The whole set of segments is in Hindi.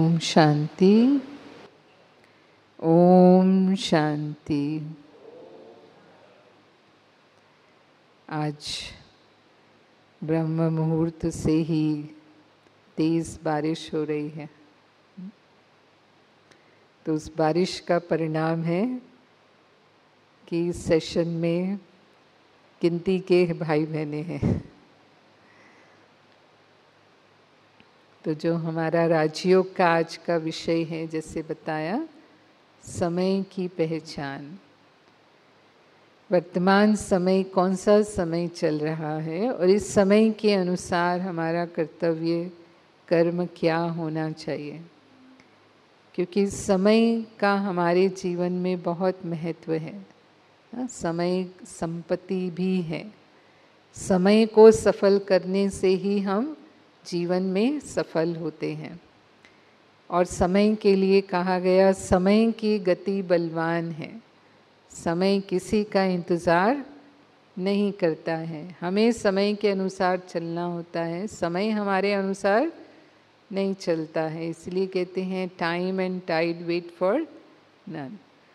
ओम शांति। ओम शांति। आज ब्रह्म मुहूर्त से ही तेज बारिश हो रही है। तो उस बारिश का परिणाम है कि इस सेशन में गिनती के भाई बहने हैं। तो जो हमारा राजयोग का आज का विषय है, जैसे बताया, समय की पहचान। वर्तमान समय कौन सा समय चल रहा है और इस समय के अनुसार हमारा कर्तव्य कर्म क्या होना चाहिए, क्योंकि समय का हमारे जीवन में बहुत महत्व है। समय संपत्ति भी है। समय को सफल करने से ही हम जीवन में सफल होते हैं। और समय के लिए कहा गया, समय की गति बलवान है। समय किसी का इंतज़ार नहीं करता है। हमें समय के अनुसार चलना होता है, समय हमारे अनुसार नहीं चलता है। इसलिए कहते हैं time and tide wait for none.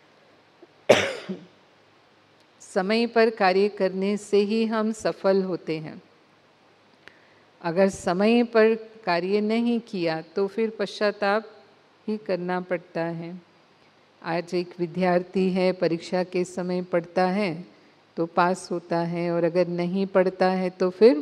समय पर कार्य करने से ही हम सफल होते हैं। अगर समय पर कार्य नहीं किया तो फिर पश्चाताप ही करना पड़ता है। आज एक विद्यार्थी है, परीक्षा के समय पढ़ता है तो पास होता है, और अगर नहीं पढ़ता है तो फिर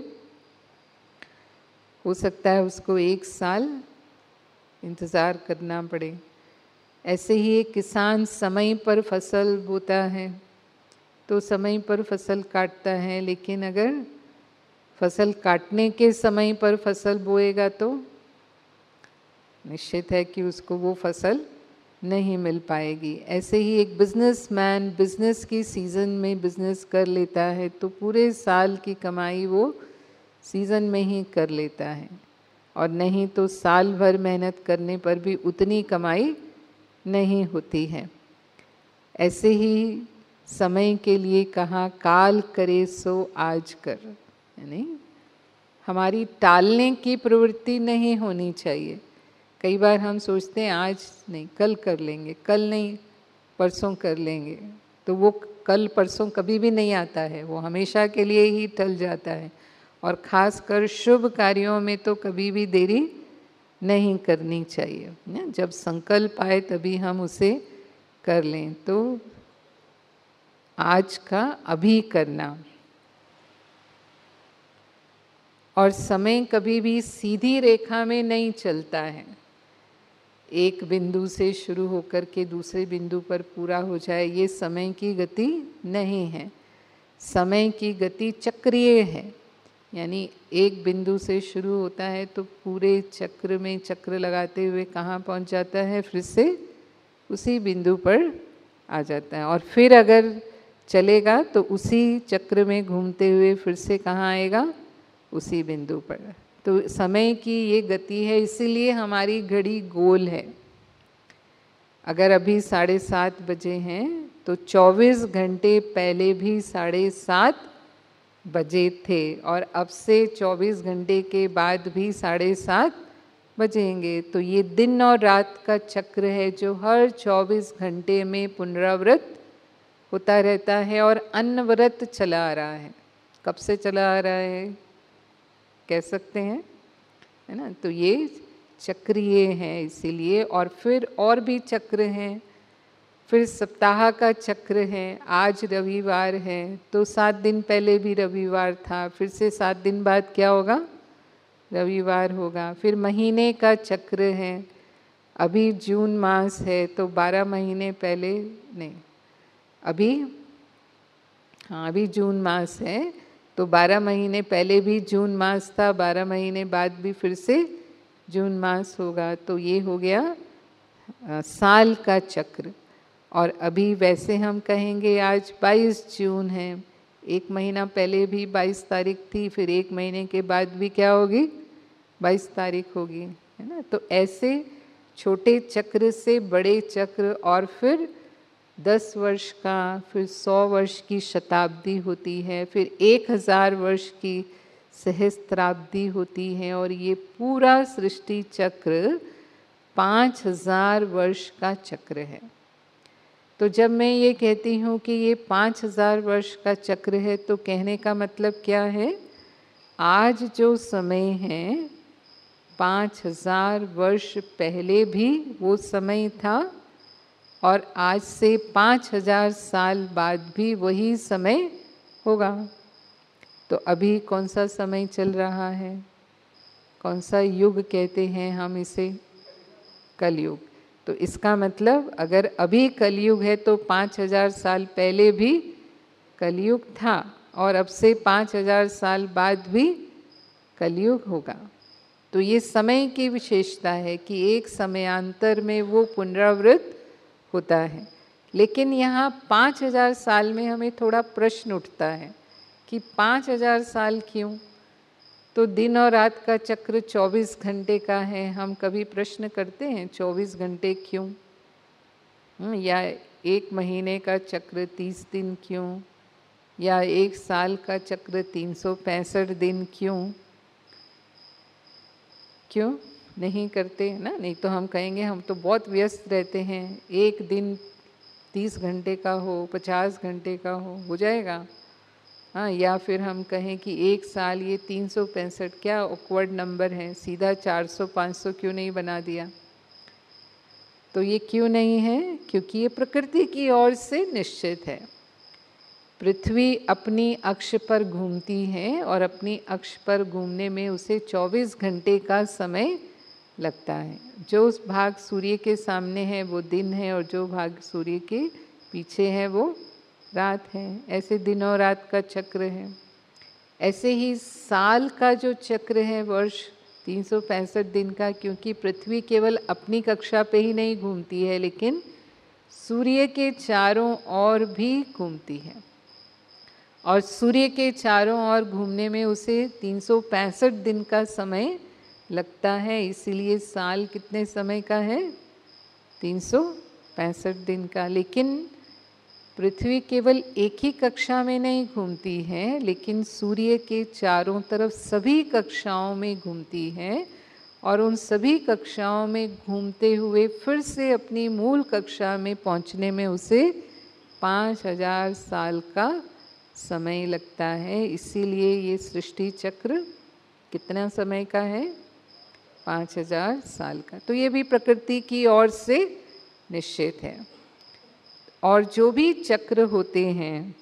हो सकता है उसको 1 साल इंतज़ार करना पड़े। ऐसे ही एक किसान समय पर फसल बोता है तो समय पर फसल काटता है, लेकिन अगर फसल काटने के समय पर फसल बोएगा तो निश्चित है कि उसको वो फसल नहीं मिल पाएगी। ऐसे ही एक बिजनेसमैन बिजनेस की सीज़न में बिजनेस कर लेता है तो पूरे साल की कमाई वो सीज़न में ही कर लेता है, और नहीं तो साल भर मेहनत करने पर भी उतनी कमाई नहीं होती है। ऐसे ही समय के लिए कहा, काल करे सो आज कर। यानी हमारी टालने की प्रवृत्ति नहीं होनी चाहिए। कई बार हम सोचते हैं आज नहीं कल कर लेंगे, कल नहीं परसों कर लेंगे, तो वो कल परसों कभी भी नहीं आता है, वो हमेशा के लिए ही टल जाता है। और ख़ासकर शुभ कार्यों में तो कभी भी देरी नहीं करनी चाहिए। जब संकल्प आए तभी हम उसे कर लें। तो आज का अभी करना। और समय कभी भी सीधी रेखा में नहीं चलता है। एक बिंदु से शुरू होकर के दूसरे बिंदु पर पूरा हो जाए, ये समय की गति नहीं है। समय की गति चक्रीय है। यानी एक बिंदु से शुरू होता है तो पूरे चक्र में चक्र लगाते हुए कहाँ पहुँच जाता है, फिर से उसी बिंदु पर आ जाता है। और फिर अगर चलेगा तो उसी चक्र में घूमते हुए फिर से कहाँ आएगा, उसी बिंदु पर। तो समय की ये गति है, इसीलिए हमारी घड़ी गोल है। अगर अभी 7:30 बजे हैं तो 24 घंटे पहले भी 7:30 बजे थे, और अब से 24 घंटे के बाद भी 7:30 बजेंगे। तो ये दिन और रात का चक्र है जो हर 24 घंटे में पुनरावृत होता रहता है, और अनवरत चला आ रहा है। कब से चला आ रहा है कह सकते हैं, है ना। तो ये चक्रीय है इसीलिए। और फिर और भी चक्र हैं। फिर सप्ताह का चक्र है। आज रविवार है तो 7 दिन पहले भी रविवार था, फिर से 7 दिन बाद क्या होगा, रविवार होगा। फिर महीने का चक्र है। अभी जून मास है तो 12 महीने पहले नहीं, अभी जून मास है तो 12 महीने पहले भी जून मास था, 12 महीने बाद भी फिर से जून मास होगा। तो ये हो गया साल का चक्र। और अभी वैसे हम कहेंगे आज 22 जून है, 1 महीना पहले भी 22 तारीख थी, फिर 1 महीने के बाद भी क्या होगी, 22 तारीख होगी, है ना। तो ऐसे छोटे चक्र से बड़े चक्र, और फिर 10 वर्ष का, फिर 100 वर्ष की शताब्दी होती है, फिर 1000 वर्ष की सहस्त्राब्दी होती है। और ये पूरा सृष्टि चक्र 5000 वर्ष का चक्र है। तो जब मैं ये कहती हूँ कि ये 5000 वर्ष का चक्र है, तो कहने का मतलब क्या है? आज जो समय है 5000 वर्ष पहले भी वो समय था, और आज से 5000 साल बाद भी वही समय होगा। तो अभी कौन सा समय चल रहा है? कौन सा युग कहते हैं हम इसे? कलयुग। तो इसका मतलब अगर अभी कलयुग है तो 5000 साल पहले भी कलयुग था, और अब से 5000 साल बाद भी कलयुग होगा। तो ये समय की विशेषता है कि एक समयांतर में वो पुनरावृत्त होता है। लेकिन यहाँ 5000 साल में हमें थोड़ा प्रश्न उठता है कि 5000 साल क्यों? तो दिन और रात का चक्र 24 घंटे का है। हम कभी प्रश्न करते हैं 24 घंटे क्यों? या एक महीने का चक्र 30 दिन क्यों? या एक साल का चक्र 365 दिन क्यों? क्यों नहीं करते ना? नहीं तो हम कहेंगे हम तो बहुत व्यस्त रहते हैं, एक दिन 30 घंटे का हो, 50 घंटे का हो जाएगा। हाँ, या फिर हम कहें कि एक साल ये 365, क्या ऑकवर्ड नंबर है, सीधा 400 500 क्यों नहीं बना दिया? तो ये क्यों नहीं है? क्योंकि ये प्रकृति की ओर से निश्चित है। पृथ्वी अपनी अक्ष पर घूमती है, और अपनी अक्ष पर घूमने में उसे 24 घंटे का समय लगता है। जो उस भाग सूर्य के सामने है वो दिन है, और जो भाग सूर्य के पीछे है वो रात है। ऐसे दिन और रात का चक्र है। ऐसे ही साल का जो चक्र है, वर्ष 365 दिन का, क्योंकि पृथ्वी केवल अपनी कक्षा पे ही नहीं घूमती है, लेकिन सूर्य के चारों ओर भी घूमती है, और सूर्य के चारों ओर घूमने में उसे 365 दिन का समय लगता है। इसीलिए साल कितने समय का है? 365 दिन का। लेकिन पृथ्वी केवल एक ही कक्षा में नहीं घूमती है, लेकिन सूर्य के चारों तरफ सभी कक्षाओं में घूमती है, और उन सभी कक्षाओं में घूमते हुए फिर से अपनी मूल कक्षा में पहुंचने में उसे 5000 साल का समय लगता है। इसीलिए ये सृष्टि चक्र कितना समय का है? 5000 साल का। तो ये भी प्रकृति की ओर से निश्चित है। और जो भी चक्र होते हैं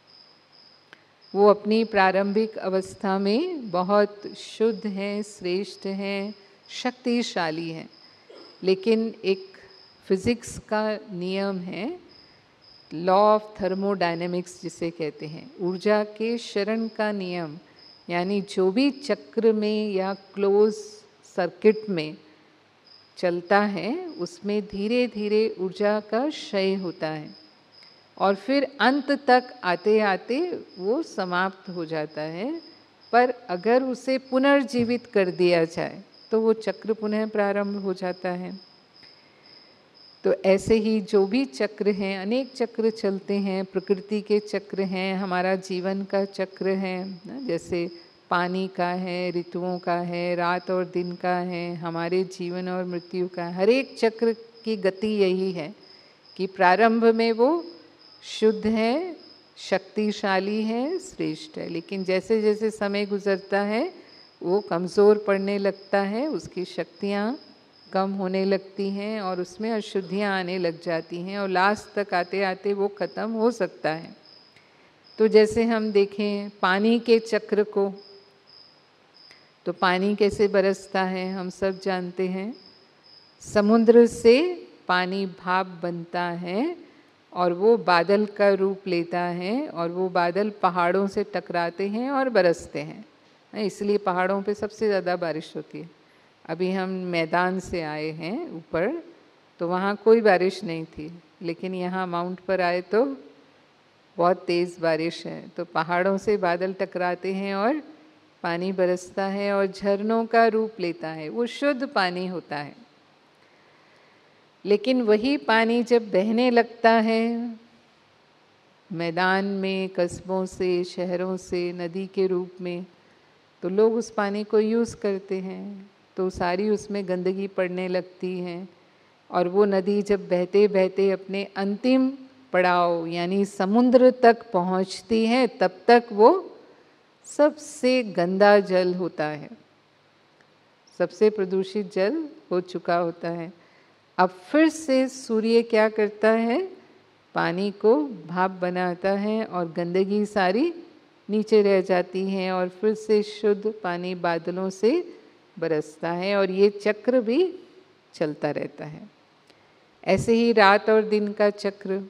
वो अपनी प्रारंभिक अवस्था में बहुत शुद्ध हैं, श्रेष्ठ हैं, शक्तिशाली हैं। लेकिन एक फिज़िक्स का नियम है, लॉ ऑफ थर्मोडायनेमिक्स जिसे कहते हैं, ऊर्जा के क्षरण का नियम, यानी जो भी चक्र में या क्लोज सर्किट में चलता है उसमें धीरे धीरे ऊर्जा का क्षय होता है, और फिर अंत तक आते आते वो समाप्त हो जाता है। पर अगर उसे पुनर्जीवित कर दिया जाए तो वो चक्र पुनः प्रारंभ हो जाता है। तो ऐसे ही जो भी चक्र हैं, अनेक चक्र चलते हैं, प्रकृति के चक्र हैं, हमारा जीवन का चक्र है, जैसे पानी का है, ऋतुओं का है, रात और दिन का है, हमारे जीवन और मृत्यु का। हर एक चक्र की गति यही है कि प्रारंभ में वो शुद्ध है, शक्तिशाली है, श्रेष्ठ है, लेकिन जैसे जैसे समय गुजरता है वो कमज़ोर पड़ने लगता है, उसकी शक्तियाँ कम होने लगती हैं, और उसमें अशुद्धियाँ आने लग जाती हैं, और लास्ट तक आते आते वो ख़त्म हो सकता है। तो जैसे हम देखें पानी के चक्र को, तो पानी कैसे बरसता है हम सब जानते हैं। समुद्र से पानी भाप बनता है और वो बादल का रूप लेता है, और वो बादल पहाड़ों से टकराते हैं और बरसते हैं, इसलिए पहाड़ों पे सबसे ज़्यादा बारिश होती है। अभी हम मैदान से आए हैं ऊपर, तो वहाँ कोई बारिश नहीं थी, लेकिन यहाँ माउंट पर आए तो बहुत तेज़ बारिश है। तो पहाड़ों से बादल टकराते हैं और पानी बरसता है और झरनों का रूप लेता है, वो शुद्ध पानी होता है। लेकिन वही पानी जब बहने लगता है मैदान में, कस्बों से, शहरों से नदी के रूप में, तो लोग उस पानी को यूज़ करते हैं, तो सारी उसमें गंदगी पड़ने लगती है। और वो नदी जब बहते बहते अपने अंतिम पड़ाव यानी समुद्र तक पहुंचती है, तब तक वो सबसे गंदा जल होता है, सबसे प्रदूषित जल हो चुका होता है। अब फिर से सूर्य क्या करता है, पानी को भाप बनाता है और गंदगी सारी नीचे रह जाती है और फिर से शुद्ध पानी बादलों से बरसता है और ये चक्र भी चलता रहता है। ऐसे ही रात और दिन का चक्र,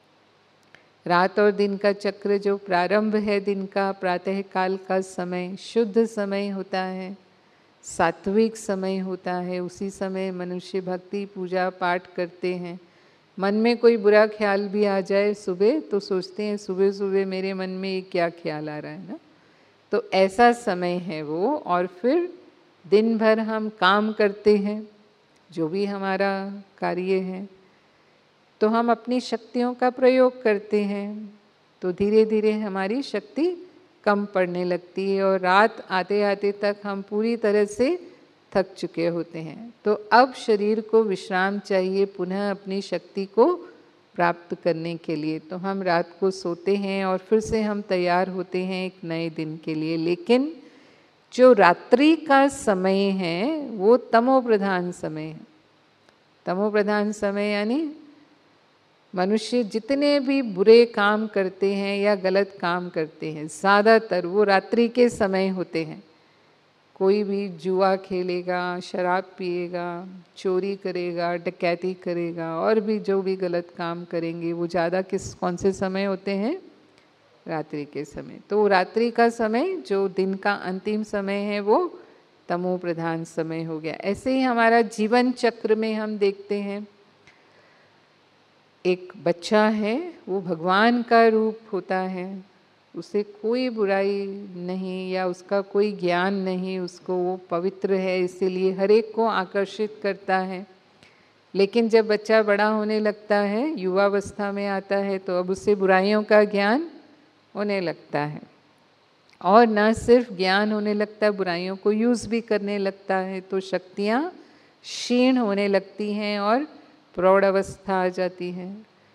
रात और दिन का चक्र जो प्रारंभ है दिन का, प्रातः काल का समय शुद्ध समय होता है, सात्विक समय होता है। उसी समय मनुष्य भक्ति पूजा पाठ करते हैं। मन में कोई बुरा ख्याल भी आ जाए सुबह तो सोचते हैं सुबह सुबह मेरे मन में ये क्या ख्याल आ रहा है ना, तो ऐसा समय है वो। और फिर दिन भर हम काम करते हैं, जो भी हमारा कार्य है, तो हम अपनी शक्तियों का प्रयोग करते हैं, तो धीरे धीरे हमारी शक्ति कम पड़ने लगती है और रात आते आते तक हम पूरी तरह से थक चुके होते हैं। तो अब शरीर को विश्राम चाहिए पुनः अपनी शक्ति को प्राप्त करने के लिए। तो हम रात को सोते हैं और फिर से हम तैयार होते हैं एक नए दिन के लिए। लेकिन जो रात्रि का समय है वो तमो प्रधान समय है। तमो प्रधान समय यानी मनुष्य जितने भी बुरे काम करते हैं या गलत काम करते हैं ज़्यादातर वो रात्रि के समय होते हैं। कोई भी जुआ खेलेगा, शराब पिएगा, चोरी करेगा, डकैती करेगा और भी जो भी गलत काम करेंगे वो ज़्यादा कौन से समय होते हैं, रात्रि के समय। तो रात्रि का समय जो दिन का अंतिम समय है वो तमो प्रधान समय हो गया। ऐसे ही हमारा जीवन चक्र में हम देखते हैं, एक बच्चा है वो भगवान का रूप होता है, उसे कोई बुराई नहीं या उसका कोई ज्ञान नहीं, उसको वो पवित्र है इसीलिए हर एक को आकर्षित करता है। लेकिन जब बच्चा बड़ा होने लगता है, युवावस्था में आता है, तो अब उसे बुराइयों का ज्ञान होने लगता है और न सिर्फ ज्ञान होने लगता है, बुराइयों को यूज़ भी करने लगता है। तो शक्तियाँ क्षीण होने लगती हैं और प्रौढ़ अवस्था आ जाती है।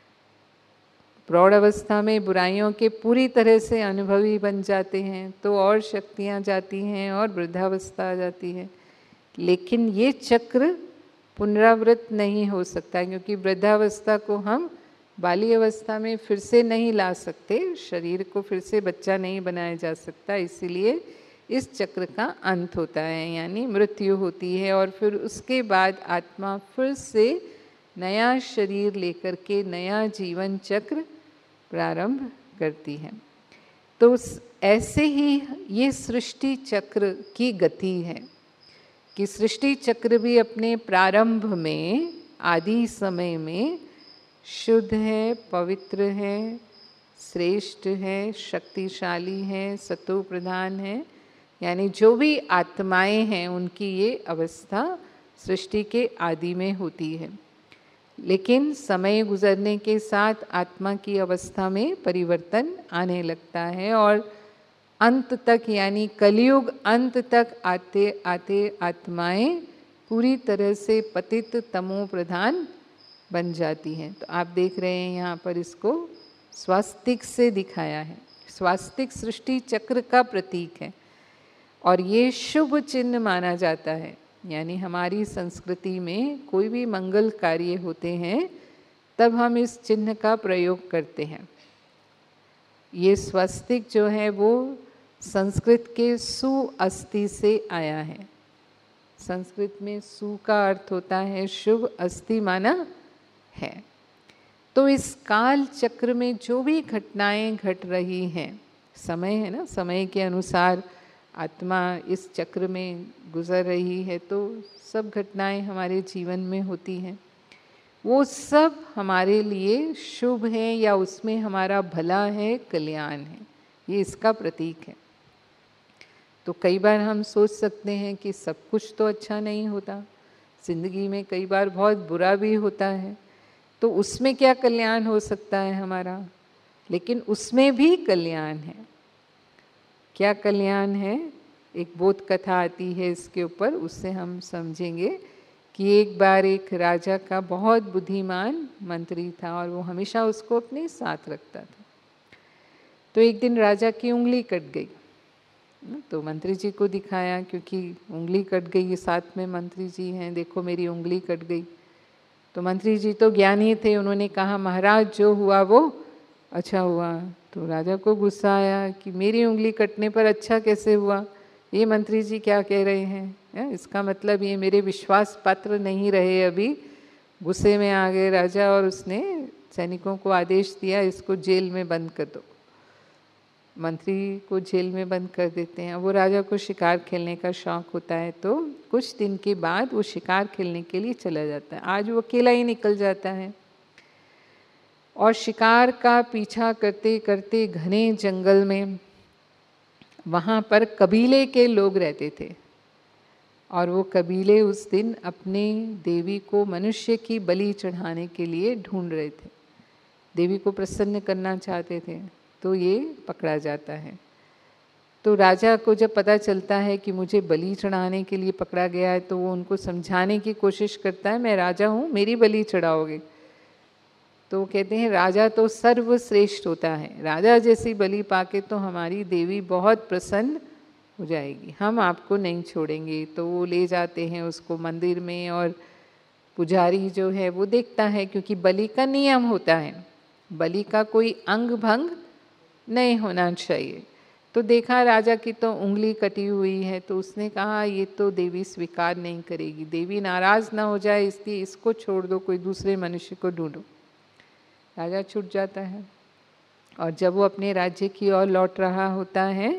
प्रौढ़ अवस्था में बुराइयों के पूरी तरह से अनुभवी बन जाते हैं तो और शक्तियाँ जाती हैं और वृद्धावस्था आ जाती है। लेकिन ये चक्र पुनरावृत्त नहीं हो सकता क्योंकि वृद्धावस्था को हम बाली अवस्था में फिर से नहीं ला सकते, शरीर को फिर से बच्चा नहीं बनाया जा सकता। इसीलिए इस चक्र का अंत होता है यानी मृत्यु होती है और फिर उसके बाद आत्मा फिर से नया शरीर लेकर के नया जीवन चक्र प्रारंभ करती है। तो ऐसे ही ये सृष्टि चक्र की गति है कि सृष्टि चक्र भी अपने प्रारंभ में आदि समय में शुद्ध है, पवित्र है, श्रेष्ठ है, शक्तिशाली है, सतो प्रधान है। यानी जो भी आत्माएं हैं उनकी ये अवस्था सृष्टि के आदि में होती है। लेकिन समय गुजरने के साथ आत्मा की अवस्था में परिवर्तन आने लगता है और अंत तक यानी कलयुग अंत तक आते आते आत्माएं पूरी तरह से पतित तमो प्रधान बन जाती हैं। तो आप देख रहे हैं यहाँ पर इसको स्वास्तिक से दिखाया है। स्वास्तिक सृष्टि चक्र का प्रतीक है और ये शुभ चिन्ह माना जाता है। यानी हमारी संस्कृति में कोई भी मंगल कार्य होते हैं तब हम इस चिन्ह का प्रयोग करते हैं। ये स्वस्तिक जो है वो संस्कृत के सु अस्थि से आया है। संस्कृत में सु का अर्थ होता है शुभ, अस्थि माना है। तो इस काल चक्र में जो भी घटनाएं घट रही हैं, समय है ना, समय के अनुसार आत्मा इस चक्र में गुजर रही है तो सब घटनाएं हमारे जीवन में होती हैं, वो सब हमारे लिए शुभ है या उसमें हमारा भला है, कल्याण है, ये इसका प्रतीक है। तो कई बार हम सोच सकते हैं कि सब कुछ तो अच्छा नहीं होता, जिंदगी में कई बार बहुत बुरा भी होता है, तो उसमें क्या कल्याण हो सकता है हमारा? लेकिन उसमें भी कल्याण है। क्या कल्याण है? एक बोध कथा आती है इसके ऊपर, उससे हम समझेंगे कि एक बार एक राजा का बहुत बुद्धिमान मंत्री था और वो हमेशा उसको अपने साथ रखता था। तो एक दिन राजा की उंगली कट गई, तो मंत्री जी को दिखाया, क्योंकि उंगली कट गई, साथ में मंत्री जी हैं, देखो मेरी उंगली कट गई। तो मंत्री जी तो ज्ञानी थे, उन्होंने कहा महाराज जो हुआ वो अच्छा हुआ। तो राजा को गुस्सा आया कि मेरी उंगली कटने पर अच्छा कैसे हुआ, ये मंत्री जी क्या कह रहे हैं, इसका मतलब ये मेरे विश्वास पात्र नहीं रहे। अभी गुस्से में आ गए राजा और उसने सैनिकों को आदेश दिया इसको जेल में बंद कर दो। मंत्री को जेल में बंद कर देते हैं। वो राजा को शिकार खेलने का शौक़ होता है, तो कुछ दिन के बाद वो शिकार खेलने के लिए चला जाता है। आज वो अकेला ही निकल जाता है और शिकार का पीछा करते करते घने जंगल में, वहाँ पर कबीले के लोग रहते थे और वो कबीले उस दिन अपने देवी को मनुष्य की बलि चढ़ाने के लिए ढूंढ रहे थे, देवी को प्रसन्न करना चाहते थे। तो ये पकड़ा जाता है। तो राजा को जब पता चलता है कि मुझे बलि चढ़ाने के लिए पकड़ा गया है, तो वो उनको समझाने की कोशिश करता है, मैं राजा हूँ, मेरी बलि चढ़ाओगे। तो वो कहते हैं राजा तो सर्वश्रेष्ठ होता है, राजा जैसी बलि पाके तो हमारी देवी बहुत प्रसन्न हो जाएगी, हम आपको नहीं छोड़ेंगे। तो वो ले जाते हैं उसको मंदिर में और पुजारी जो है वो देखता है, क्योंकि बलि का नियम होता है, बलि का कोई अंग भंग नहीं होना चाहिए। तो देखा राजा की तो उंगली कटी हुई है, तो उसने कहा ये तो देवी स्वीकार नहीं करेगी, देवी नाराज़ ना हो जाए इसलिए इसको छोड़ दो, कोई दूसरे मनुष्य को ढूंढो। राजा छूट जाता है और जब वो अपने राज्य की ओर लौट रहा होता है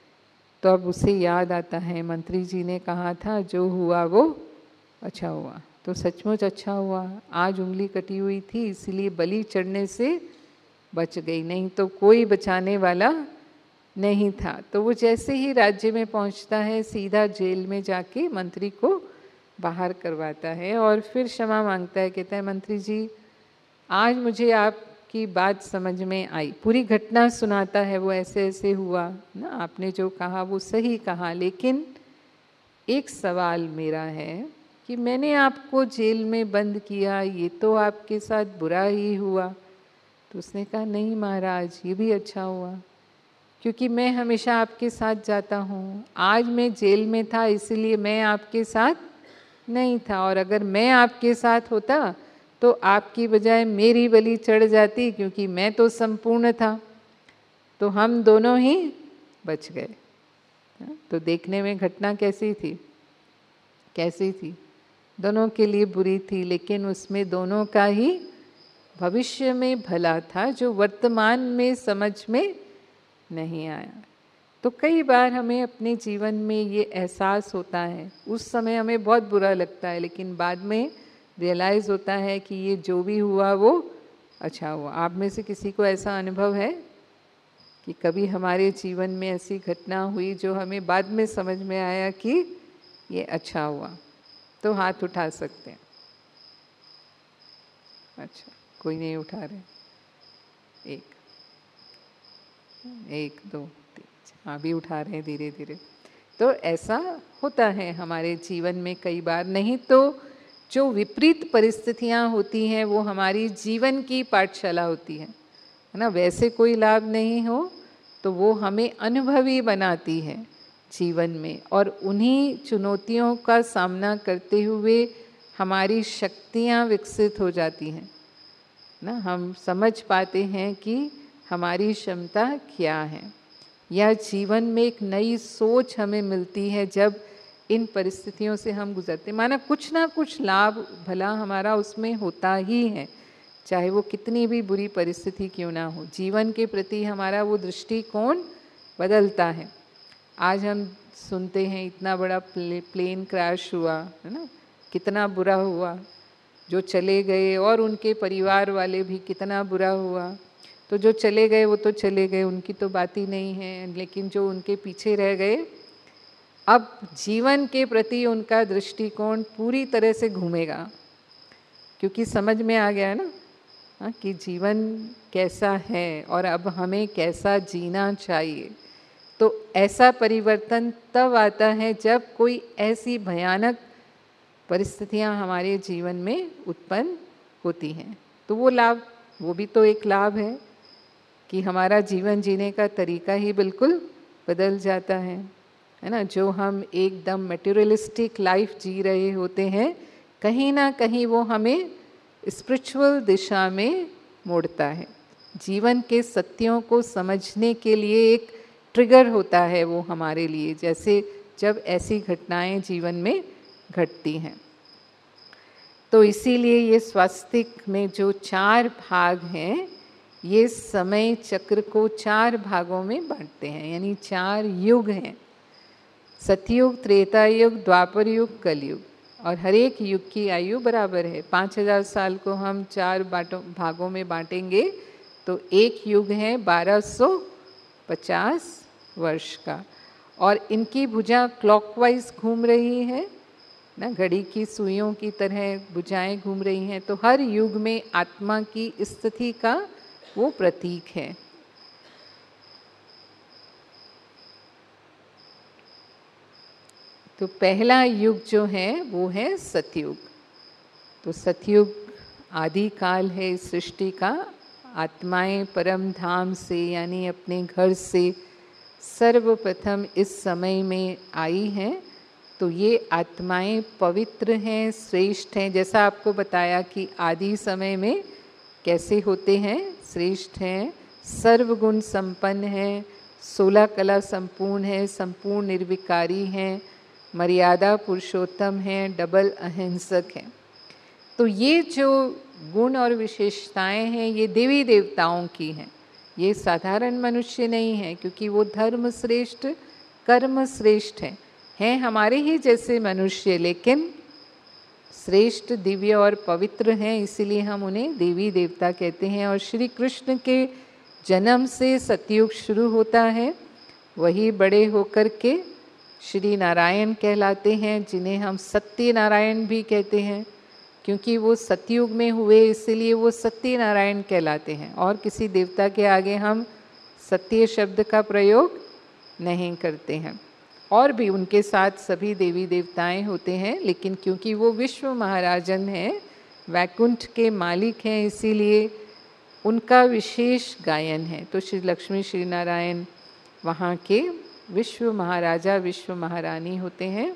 तो अब उसे याद आता है मंत्री जी ने कहा था जो हुआ वो अच्छा हुआ। तो सचमुच अच्छा हुआ, आज उंगली कटी हुई थी इसलिए बलि चढ़ने से बच गई, नहीं तो कोई बचाने वाला नहीं था। तो वो जैसे ही राज्य में पहुंचता है सीधा जेल में जाके मंत्री को बाहर करवाता है और फिर क्षमा मांगता है। कहता है मंत्री जी आज मुझे आपकी बात समझ में आई, पूरी घटना सुनाता है, वो ऐसे ऐसे हुआ ना, आपने जो कहा वो सही कहा, लेकिन एक सवाल मेरा है कि मैंने आपको जेल में बंद किया, ये तो आपके साथ बुरा ही हुआ। तो उसने कहा नहीं महाराज ये भी अच्छा हुआ, क्योंकि मैं हमेशा आपके साथ जाता हूँ, आज मैं जेल में था इसलिए मैं आपके साथ नहीं था, और अगर मैं आपके साथ होता तो आपकी बजाय मेरी बलि चढ़ जाती, क्योंकि मैं तो संपूर्ण था, तो हम दोनों ही बच गए। तो देखने में घटना कैसी थी, कैसी थी, दोनों के लिए बुरी थी, लेकिन उसमें दोनों का ही भविष्य में भला था जो वर्तमान में समझ में नहीं आया। तो कई बार हमें अपने जीवन में ये एहसास होता है, उस समय हमें बहुत बुरा लगता है, लेकिन बाद में रियलाइज़ होता है कि ये जो भी हुआ वो अच्छा हुआ। आप में से किसी को ऐसा अनुभव है कि कभी हमारे जीवन में ऐसी घटना हुई जो हमें बाद में समझ में आया कि ये अच्छा हुआ? तो हाथ उठा सकते हैं। अच्छा, कोई नहीं उठा रहे। एक दो तीन, हाँ भी उठा रहे हैं धीरे धीरे। तो ऐसा होता है हमारे जीवन में कई बार, नहीं तो जो विपरीत परिस्थितियाँ होती हैं वो हमारी जीवन की पाठशाला होती है ना। वैसे कोई लाभ नहीं हो तो वो हमें अनुभवी बनाती है जीवन में, और उन्हीं चुनौतियों का सामना करते हुए हमारी शक्तियाँ विकसित हो जाती हैं ना। हम समझ पाते हैं कि हमारी क्षमता क्या है, या जीवन में एक नई सोच हमें मिलती है जब इन परिस्थितियों से हम गुजरते। माना कुछ ना कुछ लाभ भला हमारा उसमें होता ही है, चाहे वो कितनी भी बुरी परिस्थिति क्यों ना हो। जीवन के प्रति हमारा वो दृष्टिकोण बदलता है। आज हम सुनते हैं इतना बड़ा प्लेन क्रैश हुआ है ना, कितना बुरा हुआ, जो चले गए और उनके परिवार वाले भी कितना बुरा हुआ। तो जो चले गए वो तो चले गए, उनकी तो बात ही नहीं है, लेकिन जो उनके पीछे रह गए, अब जीवन के प्रति उनका दृष्टिकोण पूरी तरह से घूमेगा, क्योंकि समझ में आ गया है ना कि जीवन कैसा है और अब हमें कैसा जीना चाहिए। तो ऐसा परिवर्तन तब आता है जब कोई ऐसी भयानक परिस्थितियां हमारे जीवन में उत्पन्न होती हैं। तो वो लाभ, वो भी तो एक लाभ है कि हमारा जीवन जीने का तरीका ही बिल्कुल बदल जाता है ना। जो हम एकदम मटेरियलिस्टिक लाइफ जी रहे होते हैं, कहीं ना कहीं वो हमें स्पिरिचुअल दिशा में मोड़ता है। जीवन के सत्यों को समझने के लिए एक ट्रिगर होता है वो हमारे लिए, जैसे जब ऐसी घटनाएं जीवन में घटती हैं। तो इसीलिए ये स्वास्तिक में जो 4 भाग हैं, ये समय चक्र को 4 भागों में बांटते हैं, यानी 4 युग हैं। सतयुग, त्रेता युग, द्वापर युग, कलयुग। और हर एक युग की आयु बराबर है। 5000 साल को हम 4 भागों में बांटेंगे तो एक युग है 1250 वर्ष का। और इनकी भुजा क्लॉकवाइज घूम रही है ना, घड़ी की सुइयों की तरह भुजाएं घूम रही हैं। तो हर युग में आत्मा की स्थिति का वो प्रतीक है। तो पहला युग जो है वो है सतयुग। तो सतयुग आदि काल है इस सृष्टि का। आत्माएं परम धाम से यानी अपने घर से सर्वप्रथम इस समय में आई हैं। तो ये आत्माएं पवित्र हैं, श्रेष्ठ हैं। जैसा आपको बताया कि आदि समय में कैसे होते हैं, श्रेष्ठ हैं, सर्वगुण संपन्न हैं, 16 कला संपूर्ण है, संपूर्ण निर्विकारी हैं, मर्यादा पुरुषोत्तम हैं, डबल अहिंसक हैं। तो ये जो गुण और विशेषताएं हैं ये देवी देवताओं की हैं, ये साधारण मनुष्य नहीं हैं, क्योंकि वो धर्म श्रेष्ठ, कर्म श्रेष्ठ हैं हमारे ही जैसे मनुष्य, लेकिन श्रेष्ठ, दिव्य और पवित्र हैं, इसीलिए हम उन्हें देवी देवता कहते हैं। और श्री कृष्ण के जन्म से सतयुग शुरू होता है। वही बड़े होकर के श्री नारायण कहलाते हैं, जिन्हें हम सत्य नारायण भी कहते हैं, क्योंकि वो सतयुग में हुए, इसलिए वो सत्य नारायण कहलाते हैं। और किसी देवता के आगे हम सत्य शब्द का प्रयोग नहीं करते हैं। और भी उनके साथ सभी देवी देवताएं होते हैं, लेकिन क्योंकि वो विश्व महाराजन हैं, वैकुंठ के मालिक हैं, इसीलिए उनका विशेष गायन है। तो श्री लक्ष्मी श्री नारायण वहाँ के विश्व महाराजा, विश्व महारानी होते हैं।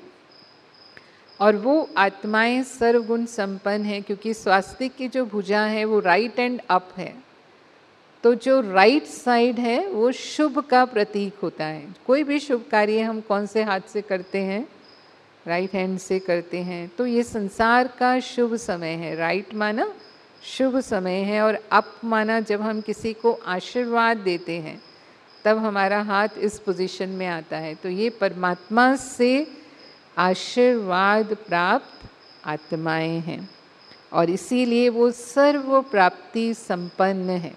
और वो आत्माएं सर्वगुण संपन्न हैं, क्योंकि स्वास्तिक की जो भुजा है वो राइट एंड अप है। तो जो राइट साइड है वो शुभ का प्रतीक होता है। कोई भी शुभ कार्य हम कौन से हाथ से करते हैं, राइट हैंड से करते हैं। तो ये संसार का शुभ समय है। राइट माना शुभ समय है, और अप माना जब हम किसी को आशीर्वाद देते हैं तब हमारा हाथ इस पोजीशन में आता है। तो ये परमात्मा से आशीर्वाद प्राप्त आत्माएं हैं, और इसीलिए वो सर्व प्राप्ति संपन्न है।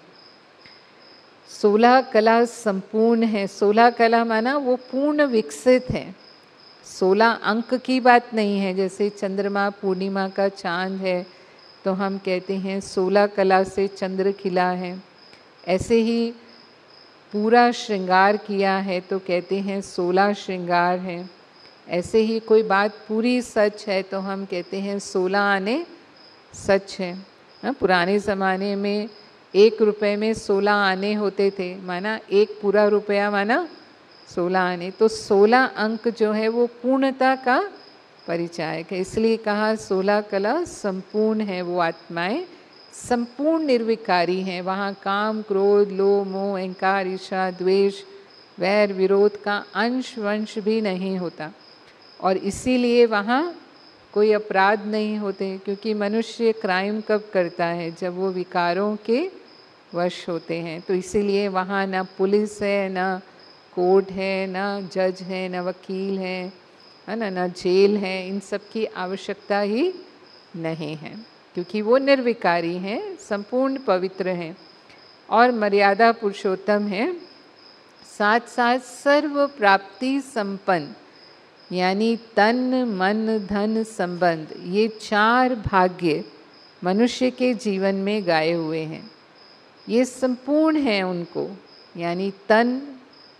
16 कला संपूर्ण है। 16 कला माना वो पूर्ण विकसित है। 16 अंक की बात नहीं है। जैसे चंद्रमा पूर्णिमा का चांद है तो हम कहते हैं 16 कला से चंद्र खिला है। ऐसे ही पूरा श्रृंगार किया है तो कहते हैं 16 श्रृंगार है। ऐसे ही कोई बात पूरी सच है तो हम कहते हैं 16 आने सच है। पुराने ज़माने में 1 रुपये में 16 आने होते थे, माना 1 पूरा रुपया माना 16 आने। तो 16 अंक जो है वो पूर्णता का परिचायक है, इसलिए कहा 16 कला संपूर्ण है। वो आत्माएं संपूर्ण निर्विकारी हैं। वहाँ काम, क्रोध, लोभ, मोह, अहंकार, ईर्ष्या, द्वेष, वैर, विरोध का अंश वंश भी नहीं होता, और इसीलिए वहाँ कोई अपराध नहीं होते। क्योंकि मनुष्य क्राइम कब करता है, जब वो विकारों के वश होते हैं। तो इसीलिए वहाँ ना पुलिस है, ना कोर्ट है, ना जज है, ना वकील है ना, ना जेल है। इन सब की आवश्यकता ही नहीं है, क्योंकि वो निर्विकारी हैं, संपूर्ण पवित्र हैं और मर्यादा पुरुषोत्तम हैं। साथ साथ सर्व प्राप्ति संपन्न, यानी तन, मन, धन, संबंध, ये 4 भाग्य मनुष्य के जीवन में गाए हुए हैं। ये संपूर्ण हैं उनको, यानी तन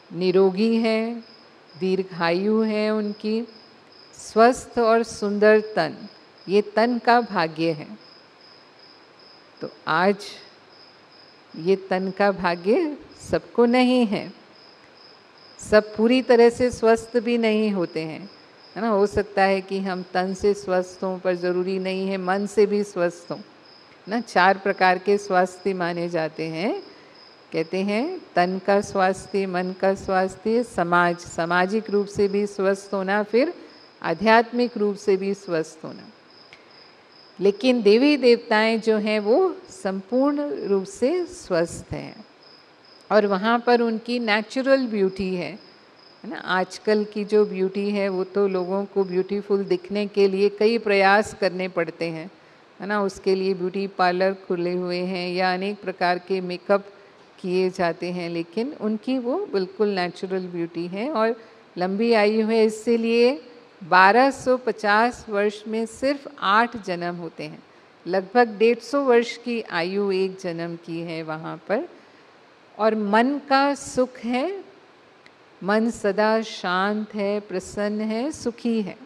निरोगी हैं, दीर्घायु है उनकी, स्वस्थ और सुंदर तन, ये तन का भाग्य है। तो आज ये तन का भाग्य सबको नहीं है, सब पूरी तरह से स्वस्थ भी नहीं होते हैं, है ना। हो सकता है कि हम तन से स्वस्थ हों, पर ज़रूरी नहीं है मन से भी स्वस्थ हों ना। 4 प्रकार के स्वास्थ्य माने जाते हैं। कहते हैं तन का स्वास्थ्य, मन का स्वास्थ्य, सामाजिक रूप से भी स्वस्थ होना, फिर आध्यात्मिक रूप से भी स्वस्थ होना। लेकिन देवी देवताएं जो हैं वो संपूर्ण रूप से स्वस्थ हैं और वहाँ पर उनकी नेचुरल ब्यूटी है ना। आजकल की जो ब्यूटी है वो तो लोगों को ब्यूटीफुल दिखने के लिए कई प्रयास करने पड़ते हैं, है ना। उसके लिए ब्यूटी पार्लर खुले हुए हैं या अनेक प्रकार के मेकअप किए जाते हैं, लेकिन उनकी वो बिल्कुल नेचुरल ब्यूटी है और लंबी आयु है। इसीलिए 1250 वर्ष में सिर्फ 8 जन्म होते हैं, लगभग 150 वर्ष की आयु एक जन्म की है वहाँ पर। और मन का सुख है, मन सदा शांत है, प्रसन्न है, सुखी है।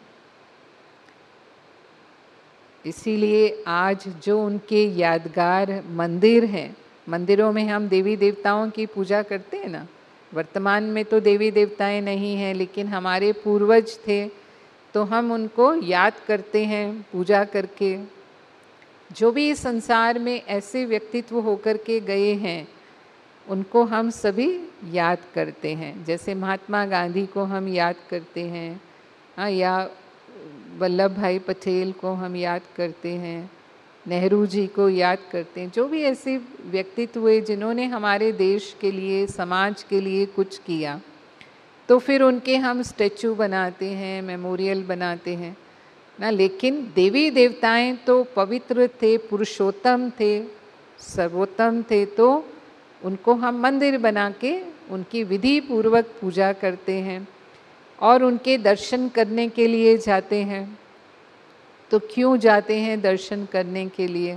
इसीलिए आज जो उनके यादगार मंदिर हैं, मंदिरों में हम देवी देवताओं की पूजा करते हैं ना। वर्तमान में तो देवी देवताएं नहीं हैं, लेकिन हमारे पूर्वज थे तो हम उनको याद करते हैं पूजा करके। जो भी इस संसार में ऐसे व्यक्तित्व होकर के गए हैं उनको हम सभी याद करते हैं। जैसे महात्मा गांधी को हम याद करते हैं, हाँ, या वल्लभ भाई पटेल को हम याद करते हैं, नेहरू जी को याद करते हैं। जो भी ऐसे व्यक्तित्व हुए जिन्होंने हमारे देश के लिए, समाज के लिए कुछ किया, तो फिर उनके हम स्टैचू बनाते हैं, मेमोरियल बनाते हैं ना। लेकिन देवी देवताएं तो पवित्र थे, पुरुषोत्तम थे, सर्वोत्तम थे, तो उनको हम मंदिर बना के उनकी विधि पूर्वक पूजा करते हैं और उनके दर्शन करने के लिए जाते हैं। तो क्यों जाते हैं दर्शन करने के लिए?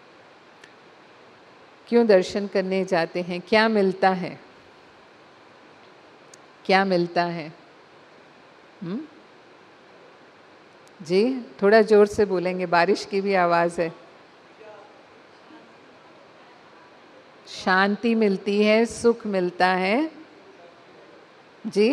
क्यों दर्शन करने जाते हैं? क्या मिलता है? क्या मिलता है? जी, थोड़ा जोर से बोलेंगे, बारिश की भी आवाज़ है। शांति मिलती है, सुख मिलता है। जी,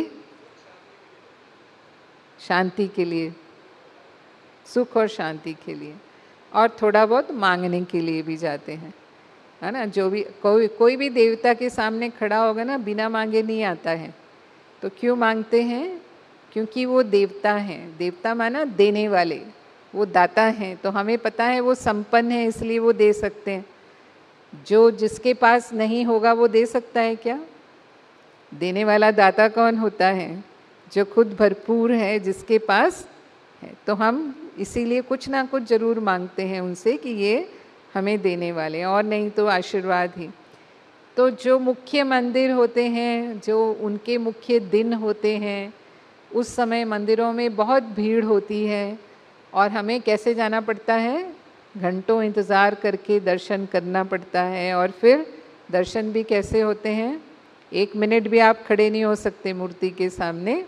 शांति के लिए, सुख और शांति के लिए, और थोड़ा बहुत मांगने के लिए भी जाते हैं, है ना। जो भी कोई भी देवता के सामने खड़ा होगा ना, बिना मांगे नहीं आता है। तो क्यों मांगते हैं? क्योंकि वो देवता हैं। देवता माना देने वाले, वो दाता हैं। तो हमें पता है वो संपन्न है, इसलिए वो दे सकते हैं। जो जिसके पास नहीं होगा वो दे सकता है क्या? देने वाला दाता कौन होता है? जो खुद भरपूर है, जिसके पास है। तो हम इसीलिए कुछ ना कुछ ज़रूर मांगते हैं उनसे कि ये हमें देने वाले हैं, और नहीं तो आशीर्वाद ही। तो जो मुख्य मंदिर होते हैं, जो उनके मुख्य दिन होते हैं, उस समय मंदिरों में बहुत भीड़ होती है और हमें कैसे जाना पड़ता है? घंटों इंतज़ार करके दर्शन करना पड़ता है। और फिर दर्शन भी कैसे होते हैं? 1 मिनट भी आप खड़े नहीं हो सकते मूर्ति के सामने।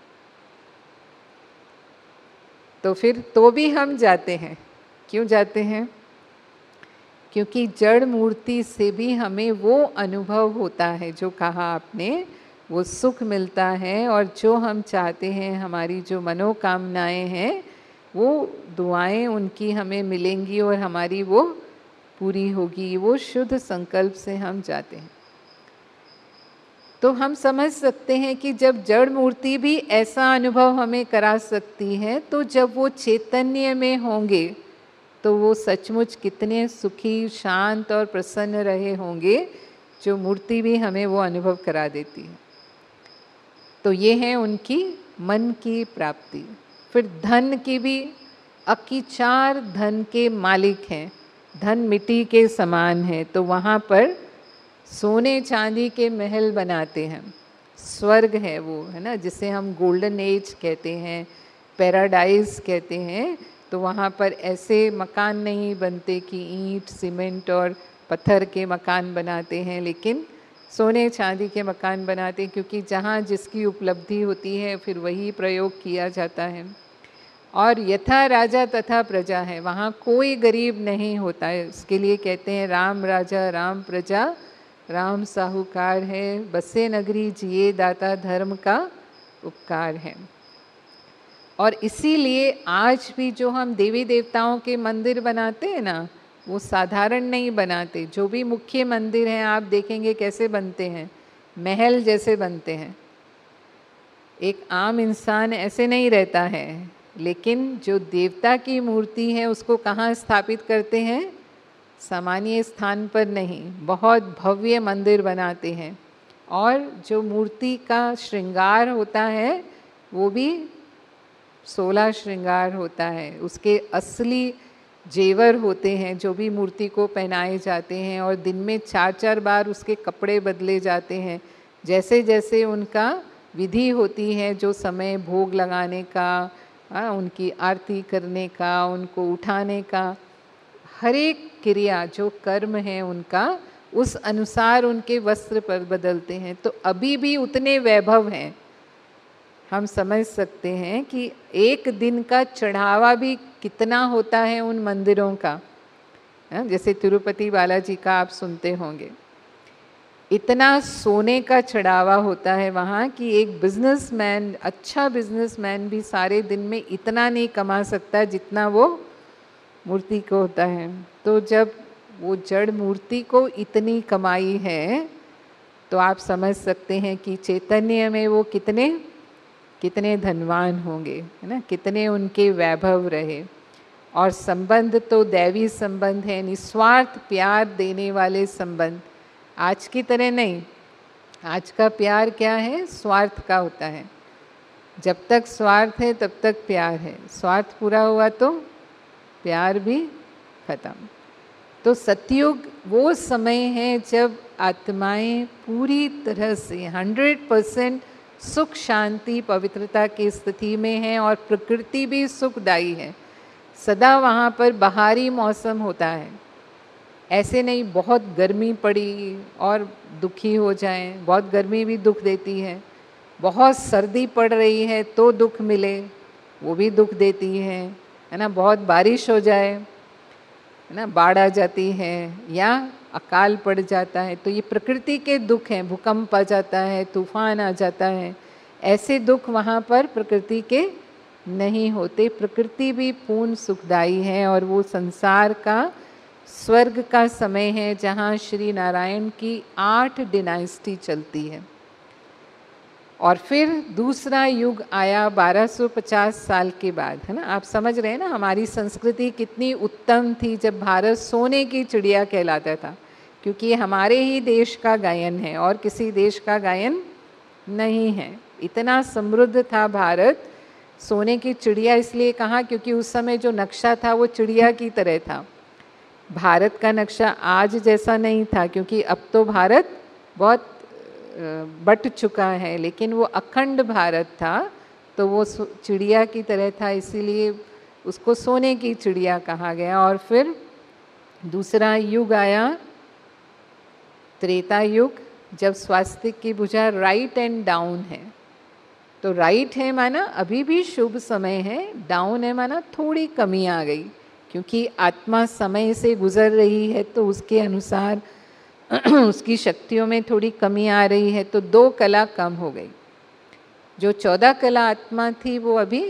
तो फिर तो भी हम जाते हैं। क्यों जाते हैं? क्योंकि जड़ मूर्ति से भी हमें वो अनुभव होता है जो कहा आपने, वो सुख मिलता है। और जो हम चाहते हैं, हमारी जो मनोकामनाएं हैं, वो दुआएं उनकी हमें मिलेंगी और हमारी वो पूरी होगी। वो शुद्ध संकल्प से हम जाते हैं। तो हम समझ सकते हैं कि जब जड़ मूर्ति भी ऐसा अनुभव हमें करा सकती है, तो जब वो चैतन्य में होंगे तो वो सचमुच कितने सुखी, शांत और प्रसन्न रहे होंगे, जो मूर्ति भी हमें वो अनुभव करा देती है। तो ये है उनकी मन की प्राप्ति। फिर धन की भी, अकिचार धन के मालिक हैं। धन मिट्टी के समान है, तो वहाँ पर सोने चांदी के महल बनाते हैं। स्वर्ग है वो, है ना, जिसे हम गोल्डन एज कहते हैं, पैराडाइज कहते हैं। तो वहाँ पर ऐसे मकान नहीं बनते कि ईंट, सीमेंट और पत्थर के मकान बनाते हैं, लेकिन सोने चांदी के मकान बनाते हैं, क्योंकि जहाँ जिसकी उपलब्धि होती है फिर वही प्रयोग किया जाता है। और यथा राजा तथा प्रजा है, वहाँ कोई गरीब नहीं होता है। उसके लिए कहते हैं राम राजा राम प्रजा, राम साहूकार है, बसे नगरी जिए दाता धर्म का उपकार है। और इसीलिए आज भी जो हम देवी देवताओं के मंदिर बनाते हैं ना, वो साधारण नहीं बनाते। जो भी मुख्य मंदिर हैं आप देखेंगे कैसे बनते हैं, महल जैसे बनते हैं। एक आम इंसान ऐसे नहीं रहता है, लेकिन जो देवता की मूर्ति है उसको कहाँ स्थापित करते हैं, सामान्य स्थान पर नहीं, बहुत भव्य मंदिर बनाते हैं। और जो मूर्ति का श्रृंगार होता है वो भी 16 श्रृंगार होता है। उसके असली जेवर होते हैं जो भी मूर्ति को पहनाए जाते हैं, और दिन में 4-4 बार उसके कपड़े बदले जाते हैं। जैसे जैसे उनका विधि होती है, जो समय भोग लगाने का, उनकी आरती करने का, उनको उठाने का, हर एक क्रिया जो कर्म है उनका, उस अनुसार उनके वस्त्र पर बदलते हैं। तो अभी भी उतने वैभव हैं। हम समझ सकते हैं कि एक दिन का चढ़ावा भी कितना होता है उन मंदिरों का। जैसे तिरुपति बालाजी का आप सुनते होंगे, इतना सोने का चढ़ावा होता है वहाँ कि एक बिजनेसमैन, अच्छा बिजनेसमैन भी सारे दिन में इतना नहीं कमा सकता जितना वो मूर्ति को होता है। तो जब वो जड़ मूर्ति को इतनी कमाई है तो आप समझ सकते हैं कि चैतन्य में वो कितने धनवान होंगे, है ना, कितने उनके वैभव रहे। और संबंध तो दैवी संबंध है, निस्वार्थ प्यार देने वाले संबंध। आज की तरह नहीं, आज का प्यार क्या है, स्वार्थ का होता है। जब तक स्वार्थ है तब तक प्यार है, स्वार्थ पूरा हुआ तो प्यार भी खत्म। तो सतयुग वो समय है जब आत्माएं पूरी तरह से 100% सुख शांति पवित्रता की स्थिति में है, और प्रकृति भी सुखदायी है। सदा वहाँ पर बहारी मौसम होता है। ऐसे नहीं बहुत गर्मी पड़ी और दुखी हो जाएं, बहुत गर्मी भी दुख देती है। बहुत सर्दी पड़ रही है तो दुख मिले, वो भी दुख देती है ना। बहुत बारिश हो जाए, है ना, बाढ़ आ जाती है या अकाल पड़ जाता है, तो ये प्रकृति के दुख हैं। भूकंप आ जाता है, तूफान आ जाता है, ऐसे दुख वहाँ पर प्रकृति के नहीं होते। प्रकृति भी पूर्ण सुखदायी है, और वो संसार का स्वर्ग का समय है जहाँ श्री नारायण की 8 डिनाइस्टी चलती है। और फिर दूसरा युग आया 1250 साल के बाद, है ना। आप समझ रहे हैं ना हमारी संस्कृति कितनी उत्तम थी जब भारत सोने की चिड़िया कहलाता था, क्योंकि ये हमारे ही देश का गायन है और किसी देश का गायन नहीं है। इतना समृद्ध था भारत, सोने की चिड़िया इसलिए कहा क्योंकि उस समय जो नक्शा था वो चिड़िया की तरह था। भारत का नक्शा आज जैसा नहीं था, क्योंकि अब तो भारत बहुत बट चुका है, लेकिन वो अखंड भारत था, तो वो चिड़िया की तरह था, इसीलिए उसको सोने की चिड़िया कहा गया। और फिर दूसरा युग आया त्रेता युग, जब स्वास्तिक की भुजा राइट एंड डाउन है। तो राइट है माना अभी भी शुभ समय है, डाउन है माना थोड़ी कमी आ गई, क्योंकि आत्मा समय से गुजर रही है तो उसके अनुसार उसकी शक्तियों में थोड़ी कमी आ रही है, तो 2 कला कम हो गई। जो 14 कला आत्मा थी वो अभी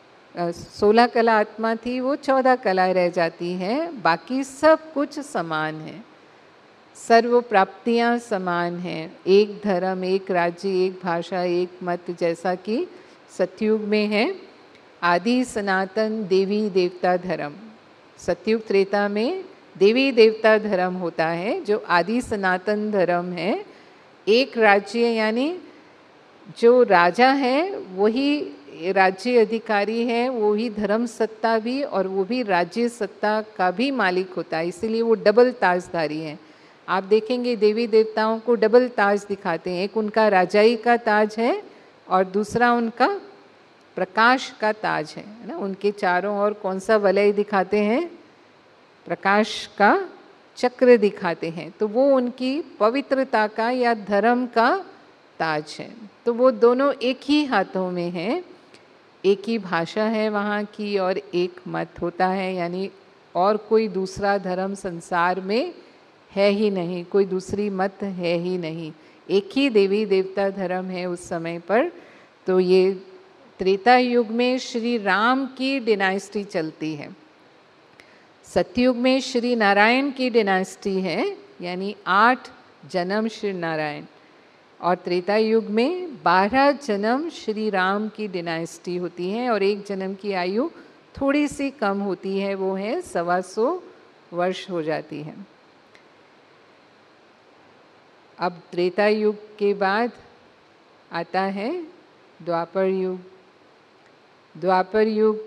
16 कला आत्मा थी, वो 14 कला रह जाती है। बाकी सब कुछ समान है, सर्व प्राप्तियाँ समान हैं। एक धर्म, एक राज्य, एक भाषा, एक मत, जैसा कि सतयुग में है आदि सनातन देवी देवता धर्म। सतयुग त्रेता में देवी देवता धर्म होता है, जो आदि सनातन धर्म है। एक राज्य यानी जो राजा है वही राज्य अधिकारी है, वो ही धर्म सत्ता भी और वो भी राज्य सत्ता का भी मालिक होता है, इसीलिए वो डबल ताजधारी है। आप देखेंगे देवी देवताओं को डबल ताज दिखाते हैं, एक उनका राजाई का ताज है और दूसरा उनका प्रकाश का ताज है ना। उनके चारों ओर कौन सा वलय दिखाते हैं, प्रकाश का चक्र दिखाते हैं, तो वो उनकी पवित्रता का या धर्म का ताज है। तो वो दोनों एक ही हाथों में हैं, एक ही भाषा है वहाँ की और एक मत होता है, यानी और कोई दूसरा धर्म संसार में है ही नहीं, कोई दूसरी मत है ही नहीं, एक ही देवी देवता धर्म है उस समय पर। तो ये त्रेता युग में श्री राम की डिनाइस्टी चलती है, सतयुग में श्री नारायण की डिनाइस्टी है, यानी 8 जन्म श्री नारायण, और त्रेता युग में 12 जन्म श्री राम की डिनाइस्टी होती है, और एक जन्म की आयु थोड़ी सी कम होती है, वो है 125 वर्ष हो जाती है। अब त्रेता युग के बाद आता है द्वापर युग। द्वापर युग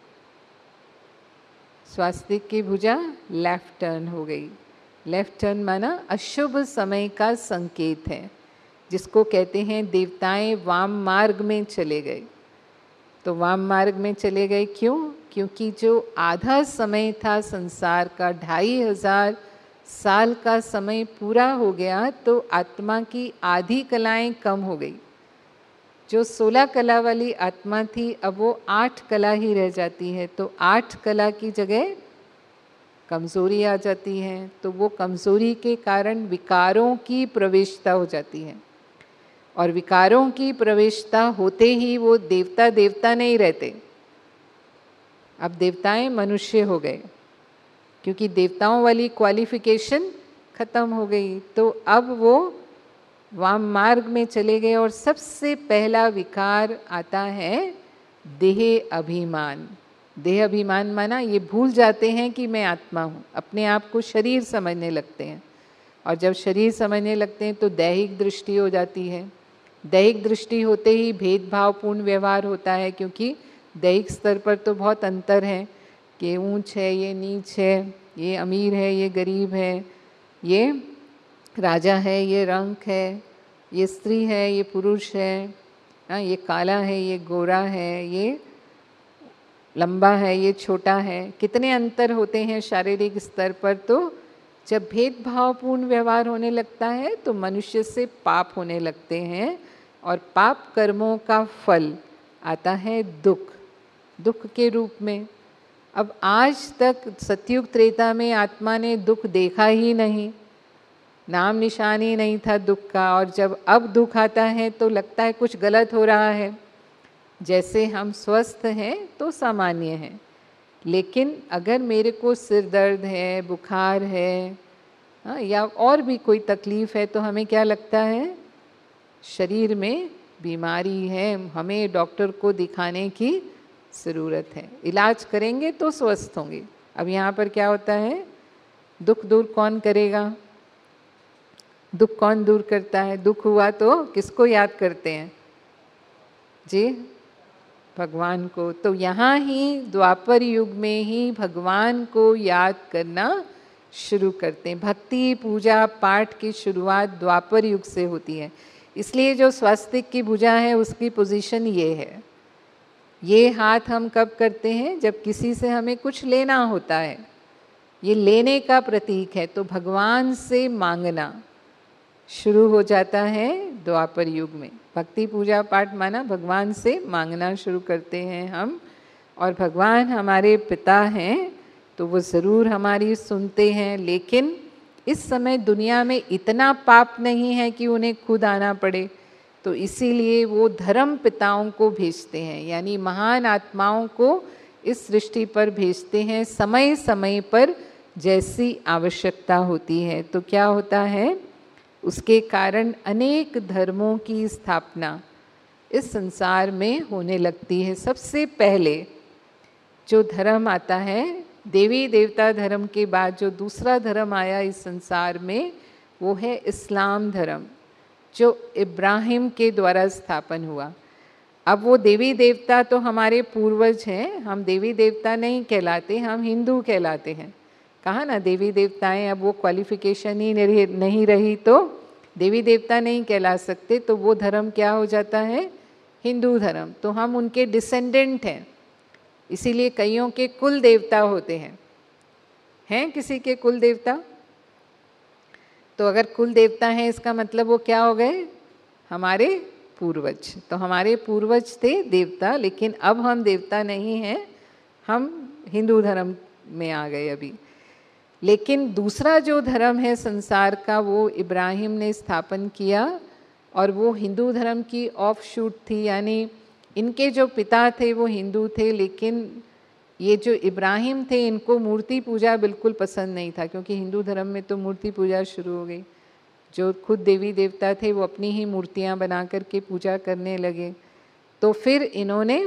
स्वास्तिक की भुजा लेफ्ट टर्न हो गई। लेफ्ट टर्न माना अशुभ समय का संकेत है, जिसको कहते हैं देवताएं वाम मार्ग में चले गए। तो वाम मार्ग में चले गए क्यों? क्योंकि जो आधा समय था संसार का, 2500 साल का समय पूरा हो गया, तो आत्मा की आधी कलाएं कम हो गई। जो 16 कला वाली आत्मा थी, अब वो 8 कला ही रह जाती है। तो 8 कला की जगह कमज़ोरी आ जाती है, तो वो कमज़ोरी के कारण विकारों की प्रवेशता हो जाती है, और विकारों की प्रवेशता होते ही वो देवता देवता नहीं रहते। अब देवताएं मनुष्य हो गए, क्योंकि देवताओं वाली क्वालिफिकेशन खत्म हो गई। तो अब वो वाम मार्ग में चले गए, और सबसे पहला विकार आता है देह अभिमान। देह अभिमान माना ये भूल जाते हैं कि मैं आत्मा हूँ, अपने आप को शरीर समझने लगते हैं, और जब शरीर समझने लगते हैं तो दैहिक दृष्टि हो जाती है। दैहिक दृष्टि होते ही भेदभावपूर्ण व्यवहार होता है, क्योंकि दैहिक स्तर पर तो बहुत अंतर है कि ऊंच है, ये नीच है, ये अमीर है, ये गरीब है, ये राजा है, ये रंक है, ये स्त्री है, ये पुरुष है, ये काला है, ये गोरा है, ये लंबा है, ये छोटा है। कितने अंतर होते हैं शारीरिक स्तर पर। तो जब भेदभावपूर्ण व्यवहार होने लगता है तो मनुष्य से पाप होने लगते हैं, और पाप कर्मों का फल आता है दुख, दुख के रूप में। अब आज तक सतयुग त्रेता में आत्मा ने दुख देखा ही नहीं, नाम निशान ही नहीं था दुख का, और जब अब दुख आता है तो लगता है कुछ गलत हो रहा है। जैसे हम स्वस्थ हैं तो सामान्य हैं, लेकिन अगर मेरे को सिर दर्द है, बुखार है, या और भी कोई तकलीफ़ है, तो हमें क्या लगता है? शरीर में बीमारी है, हमें डॉक्टर को दिखाने की ज़रूरत है, इलाज करेंगे तो स्वस्थ होंगे। अब यहाँ पर क्या होता है? दुख दूर कौन करेगा? दुख कौन दूर करता है? दुख हुआ तो किसको याद करते हैं जी? भगवान को। तो यहाँ ही द्वापर युग में ही भगवान को याद करना शुरू करते हैं। भक्ति पूजा पाठ की शुरुआत द्वापर युग से होती है। इसलिए जो स्वास्तिक की भुजा है उसकी पोजीशन ये है। ये हाथ हम कब करते हैं? जब किसी से हमें कुछ लेना होता है, ये लेने का प्रतीक है। तो भगवान से मांगना शुरू हो जाता है द्वापर युग में। भक्ति पूजा पाठ माना भगवान से मांगना शुरू करते हैं हम, और भगवान हमारे पिता हैं तो वो ज़रूर हमारी सुनते हैं। लेकिन इस समय दुनिया में इतना पाप नहीं है कि उन्हें खुद आना पड़े, तो इसीलिए वो धर्म पिताओं को भेजते हैं, यानी महान आत्माओं को इस सृष्टि पर भेजते हैं समय समय पर, जैसी आवश्यकता होती है। तो क्या होता है? उसके कारण अनेक धर्मों की स्थापना इस संसार में होने लगती है। सबसे पहले जो धर्म आता है, देवी देवता धर्म के बाद जो दूसरा धर्म आया इस संसार में, वो है इस्लाम धर्म, जो इब्राहिम के द्वारा स्थापन हुआ। अब वो देवी देवता तो हमारे पूर्वज हैं, हम देवी देवता नहीं कहलाते, हम हिंदू कहलाते हैं। कहा ना देवी देवताएं, अब वो क्वालिफिकेशन ही नहीं रही तो देवी देवता नहीं कहला सकते, तो वो धर्म क्या हो जाता है? हिंदू धर्म। तो हम उनके डिसेंडेंट हैं, इसीलिए कईयों के कुल देवता होते हैं। हैं किसी के कुल देवता? तो अगर कुल देवता हैं इसका मतलब वो क्या हो गए? हमारे पूर्वज। तो हमारे पूर्वज थे देवता, लेकिन अब हम देवता नहीं हैं, हम हिंदू धर्म में आ गए अभी। लेकिन दूसरा जो धर्म है संसार का, वो इब्राहिम ने स्थापन किया, और वो हिंदू धर्म की ऑफ शूट थी। यानी इनके जो पिता थे वो हिंदू थे, लेकिन ये जो इब्राहिम थे इनको मूर्ति पूजा बिल्कुल पसंद नहीं था, क्योंकि हिंदू धर्म में तो मूर्ति पूजा शुरू हो गई। जो खुद देवी देवता थे वो अपनी ही मूर्तियां बना करके पूजा करने लगे। तो फिर इन्होंने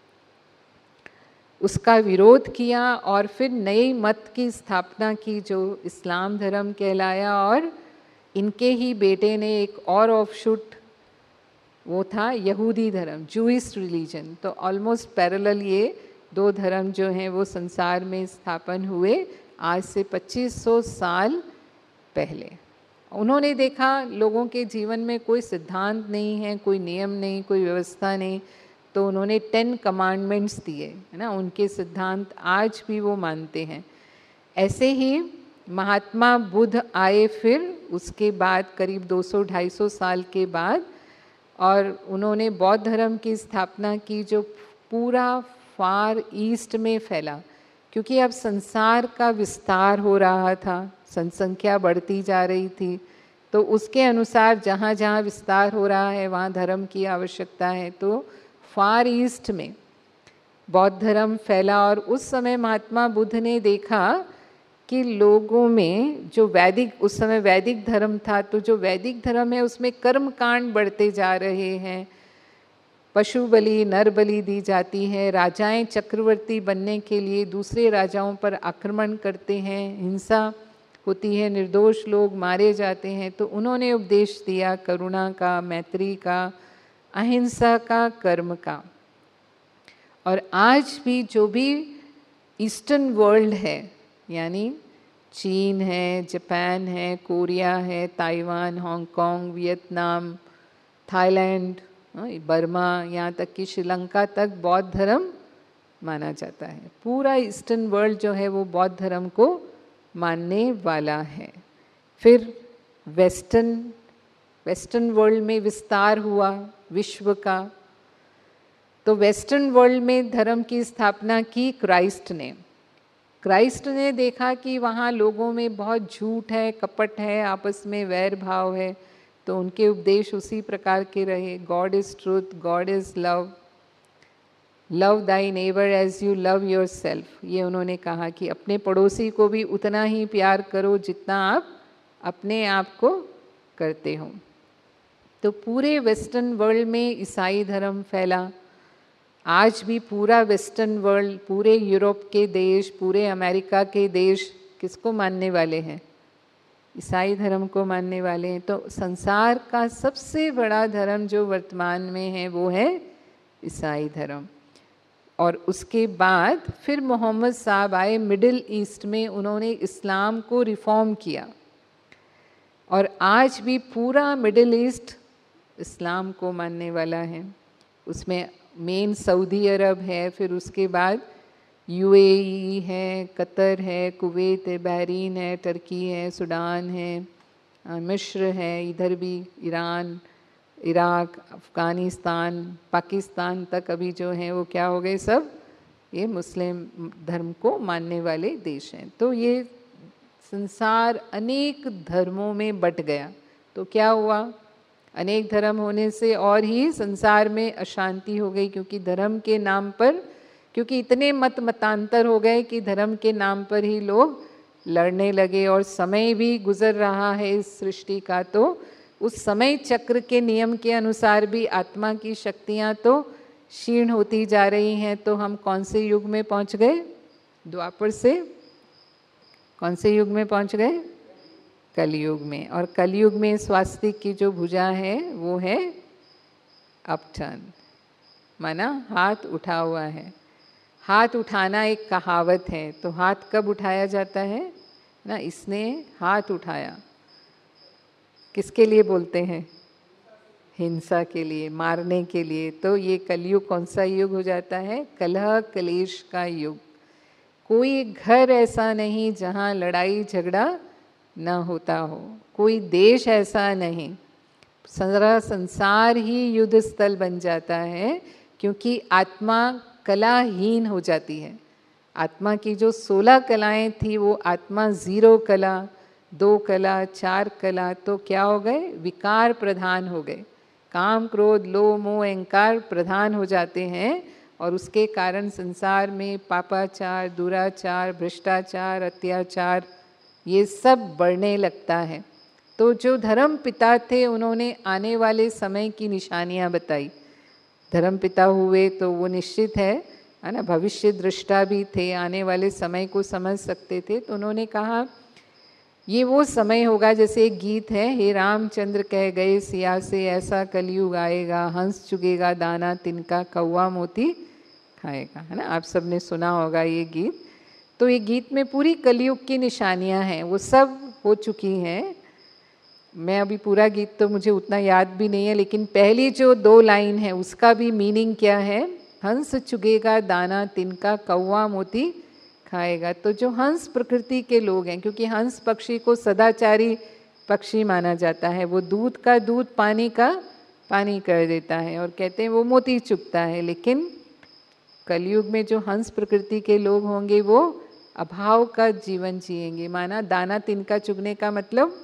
उसका विरोध किया और फिर नई मत की स्थापना की जो इस्लाम धर्म कहलाया, और इनके ही बेटे ने एक और ऑफशूट, वो था यहूदी धर्म, जूइश रिलीजन। तो ऑलमोस्ट पैरेलल ये दो धर्म जो हैं वो संसार में स्थापन हुए आज से 2500 साल पहले। उन्होंने देखा लोगों के जीवन में कोई सिद्धांत नहीं है, कोई नियम नहीं, कोई व्यवस्था नहीं, तो उन्होंने 10 कमांडमेंट्स दिए, है ना। उनके सिद्धांत आज भी वो मानते हैं। ऐसे ही महात्मा बुद्ध आए फिर उसके बाद करीब 200-250 साल के बाद, और उन्होंने बौद्ध धर्म की स्थापना की जो पूरा फार ईस्ट में फैला। क्योंकि अब संसार का विस्तार हो रहा था, जनसंख्या बढ़ती जा रही थी, तो उसके अनुसार जहाँ जहाँ विस्तार हो रहा है वहाँ धर्म की आवश्यकता है। तो फार ईस्ट में बौद्ध धर्म फैला, और उस समय महात्मा बुद्ध ने देखा कि लोगों में जो वैदिक, उस समय वैदिक धर्म था, तो जो वैदिक धर्म है उसमें कर्म कांड बढ़ते जा रहे हैं, पशु बलि, नर बलि दी जाती है, राजाएं चक्रवर्ती बनने के लिए दूसरे राजाओं पर आक्रमण करते हैं, हिंसा होती है, निर्दोष लोग मारे जाते हैं। तो उन्होंने उपदेश दिया करुणा का, मैत्री का, अहिंसा का, कर्म का। और आज भी जो भी ईस्टर्न वर्ल्ड है, यानी चीन है, जापान है, कोरिया है, Taiwan, Hong Kong, Vietnam, Thailand, Burma, यहाँ तक कि श्रीलंका तक बौद्ध धर्म माना जाता है। पूरा ईस्टर्न वर्ल्ड जो है वो बौद्ध धर्म को मानने वाला है। फिर वेस्टर्न वर्ल्ड में विस्तार हुआ विश्व का। तो वेस्टर्न वर्ल्ड में धर्म की स्थापना की क्राइस्ट ने देखा कि वहाँ लोगों में बहुत झूठ है, कपट है, आपस में वैर भाव है, तो उनके उपदेश उसी प्रकार के रहे। God is truth, God is love, love thy neighbour as you love yourself. ये उन्होंने कहा कि अपने पड़ोसी को भी उतना ही प्यार करो जितना आप अपने आप को करते हो। तो पूरे वेस्टर्न वर्ल्ड में ईसाई धर्म फैला। आज भी पूरा वेस्टर्न वर्ल्ड, पूरे यूरोप के देश, पूरे अमेरिका के देश किसको मानने वाले हैं? ईसाई धर्म को मानने वाले हैं। तो संसार का सबसे बड़ा धर्म जो वर्तमान में है वो है ईसाई धर्म। और उसके बाद फिर मोहम्मद साहब आए मिडिल ईस्ट में, उन्होंने इस्लाम को रिफॉर्म किया, और आज भी पूरा मिडिल ईस्ट इस्लाम को मानने वाला है। उसमें मेन सऊदी अरब है, फिर उसके बाद यूएई है, कतर है, कुवैत है, बहरीन है, टर्की है, सूडान है, मिस्र है, इधर भी ईरान, इराक, अफ़गानिस्तान, पाकिस्तान तक अभी जो हैं वो क्या हो गए, सब ये मुस्लिम धर्म को मानने वाले देश हैं। तो ये संसार अनेक धर्मों में बट गया। तो क्या हुआ? अनेक धर्म होने से और ही संसार में अशांति हो गई, क्योंकि धर्म के नाम पर, क्योंकि इतने मतांतर हो गए कि धर्म के नाम पर ही लोग लड़ने लगे। और समय भी गुजर रहा है इस सृष्टि का, तो उस समय चक्र के नियम के अनुसार भी आत्मा की शक्तियाँ तो क्षीण होती जा रही हैं। तो हम कौन से युग में पहुँच गए? द्वापर से कौन से युग में पहुँच गए? कलयुग में। और कलयुग में स्वास्तिक की जो भुजा है वो है अपटर्न, माना हाथ उठा हुआ है। हाथ उठाना एक कहावत है। तो हाथ कब उठाया जाता है ना? इसने हाथ उठाया, किसके लिए बोलते हैं? हिंसा के लिए, मारने के लिए। तो ये कलयुग कौन सा युग हो जाता है? कलह कलेश का युग। कोई घर ऐसा नहीं जहाँ लड़ाई झगड़ा न होता हो, कोई देश ऐसा नहीं, सारा संसार ही युद्ध स्थल बन जाता है, क्योंकि आत्मा कलाहीन हो जाती है। आत्मा की जो 16 कलाएं थी वो आत्मा 0 कला, 2 कला, 4 कला तो क्या हो गए, विकार प्रधान हो गए। काम क्रोध लोभ मोह अहंकार प्रधान हो जाते हैं और उसके कारण संसार में पापाचार, दुराचार, भ्रष्टाचार, अत्याचार ये सब बढ़ने लगता है। तो जो धर्म पिता थे उन्होंने आने वाले समय की निशानियां बताई। धर्म पिता हुए तो वो निश्चित है ना, भविष्य दृष्टा भी थे, आने वाले समय को समझ सकते थे। तो उन्होंने कहा ये वो समय होगा, जैसे एक गीत है, हे रामचंद्र कह गए सिया से ऐसा कलयुग आएगा, हंस चुगेगा दाना तिनका कौवा मोती खाएगा, है ना, आप सबने सुना होगा ये गीत। तो ये गीत में पूरी कलयुग की निशानियां हैं, वो सब हो चुकी हैं। मैं अभी पूरा गीत तो मुझे उतना याद भी नहीं है, लेकिन पहली जो 2 लाइन है उसका भी मीनिंग क्या है, हंस चुगेगा दाना तिनका कौवा मोती खाएगा। तो जो हंस प्रकृति के लोग हैं, क्योंकि हंस पक्षी को सदाचारी पक्षी माना जाता है, वो दूध का दूध पानी का पानी कर देता है और कहते हैं वो मोती चुगता है। लेकिन कलयुग में जो हंस प्रकृति के लोग होंगे वो अभाव का जीवन जिएंगे। माना दाना तिनका चुगने का मतलब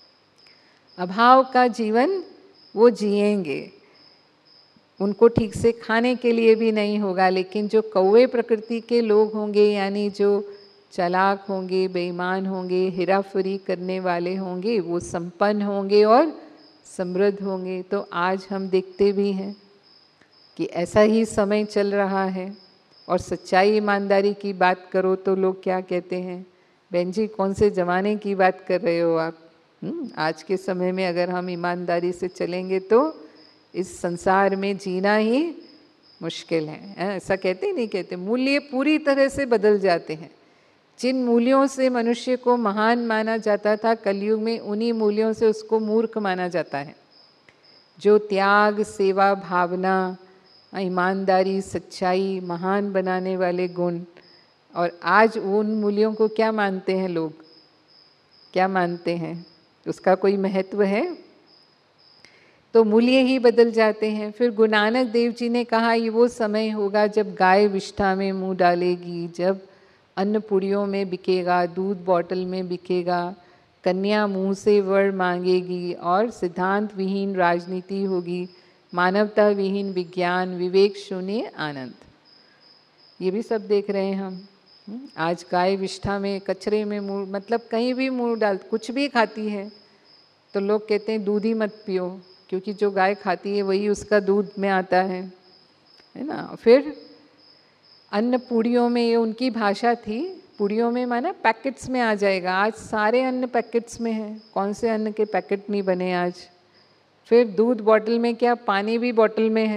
अभाव का जीवन वो जिएंगे, उनको ठीक से खाने के लिए भी नहीं होगा। लेकिन जो कौवे प्रकृति के लोग होंगे, यानी जो चालाक होंगे, बेईमान होंगे, हेराफेरी करने वाले होंगे, वो संपन्न होंगे और समृद्ध होंगे। तो आज हम देखते भी हैं कि ऐसा ही समय चल रहा है। और सच्चाई ईमानदारी की बात करो तो लोग क्या कहते हैं, बहन जी कौन से ज़माने की बात कर रहे हो आप? आज के समय में अगर हम ईमानदारी से चलेंगे तो इस संसार में जीना ही मुश्किल है। ऐसा कहते नहीं कहते, मूल्य पूरी तरह से बदल जाते हैं। जिन मूल्यों से मनुष्य को महान माना जाता था, कलयुग में उन्हीं मूल्यों से उसको मूर्ख माना जाता है। जो त्याग, सेवा भावना, ईमानदारी, सच्चाई, महान बनाने वाले गुण, और आज उन मूल्यों को क्या मानते हैं लोग, क्या मानते हैं, उसका कोई महत्व है? तो मूल्य ही बदल जाते हैं। फिर गुरु नानक देव जी ने कहा ये वो समय होगा जब गाय विष्ठा में मुंह डालेगी, जब अन्न पुड़ियों में बिकेगा, दूध बॉटल में बिकेगा, कन्या मुंह से वर मांगेगी और सिद्धांत विहीन राजनीति होगी, मानवता विहीन विज्ञान, विवेक शून्य आनंद। ये भी सब देख रहे हैं हम। आज गाय विष्ठा में, कचरे में मुंह, मतलब कहीं भी मुंह डाल, कुछ भी खाती है तो लोग कहते हैं दूध ही मत पियो, क्योंकि जो गाय खाती है वही उसका दूध में आता है ना। फिर अन्न पूड़ियों में, ये उनकी भाषा थी, पूड़ियों में माना पैकेट्स में आ जाएगा। आज सारे अन्न पैकेट्स में है, कौन से अन्न के पैकेट नहीं बने आज। फिर दूध बॉटल में, क्या पानी भी बॉटल में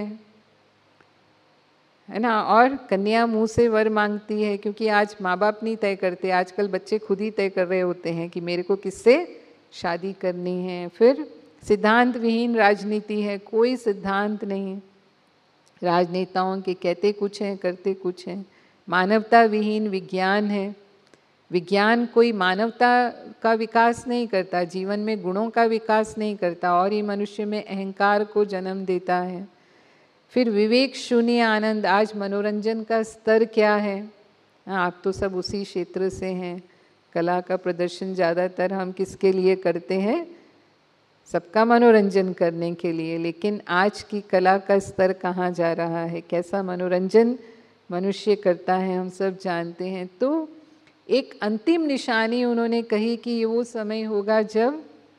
है ना। और कन्या मुंह से वर मांगती है, क्योंकि आज माँ बाप नहीं तय करते, आजकल बच्चे खुद ही तय कर रहे होते हैं कि मेरे को किससे शादी करनी है। फिर सिद्धांत विहीन राजनीति है, कोई सिद्धांत नहीं, राजनेताओं के कहते कुछ हैं करते कुछ हैं। मानवता विहीन विज्ञान है, विज्ञान कोई मानवता का विकास नहीं करता, जीवन में गुणों का विकास नहीं करता, और ये मनुष्य में अहंकार को जन्म देता है। फिर विवेक शून्य आनंद, आज मनोरंजन का स्तर क्या है? आप तो सब उसी क्षेत्र से हैं, कला का प्रदर्शन ज़्यादातर हम किसके लिए करते हैं, सबका मनोरंजन करने के लिए। लेकिन आज की कला का स्तर कहाँ जा रहा है, कैसा मनोरंजन मनुष्य करता है हम सब जानते हैं। तो एक अंतिम निशानी उन्होंने कही कि ये वो समय होगा जब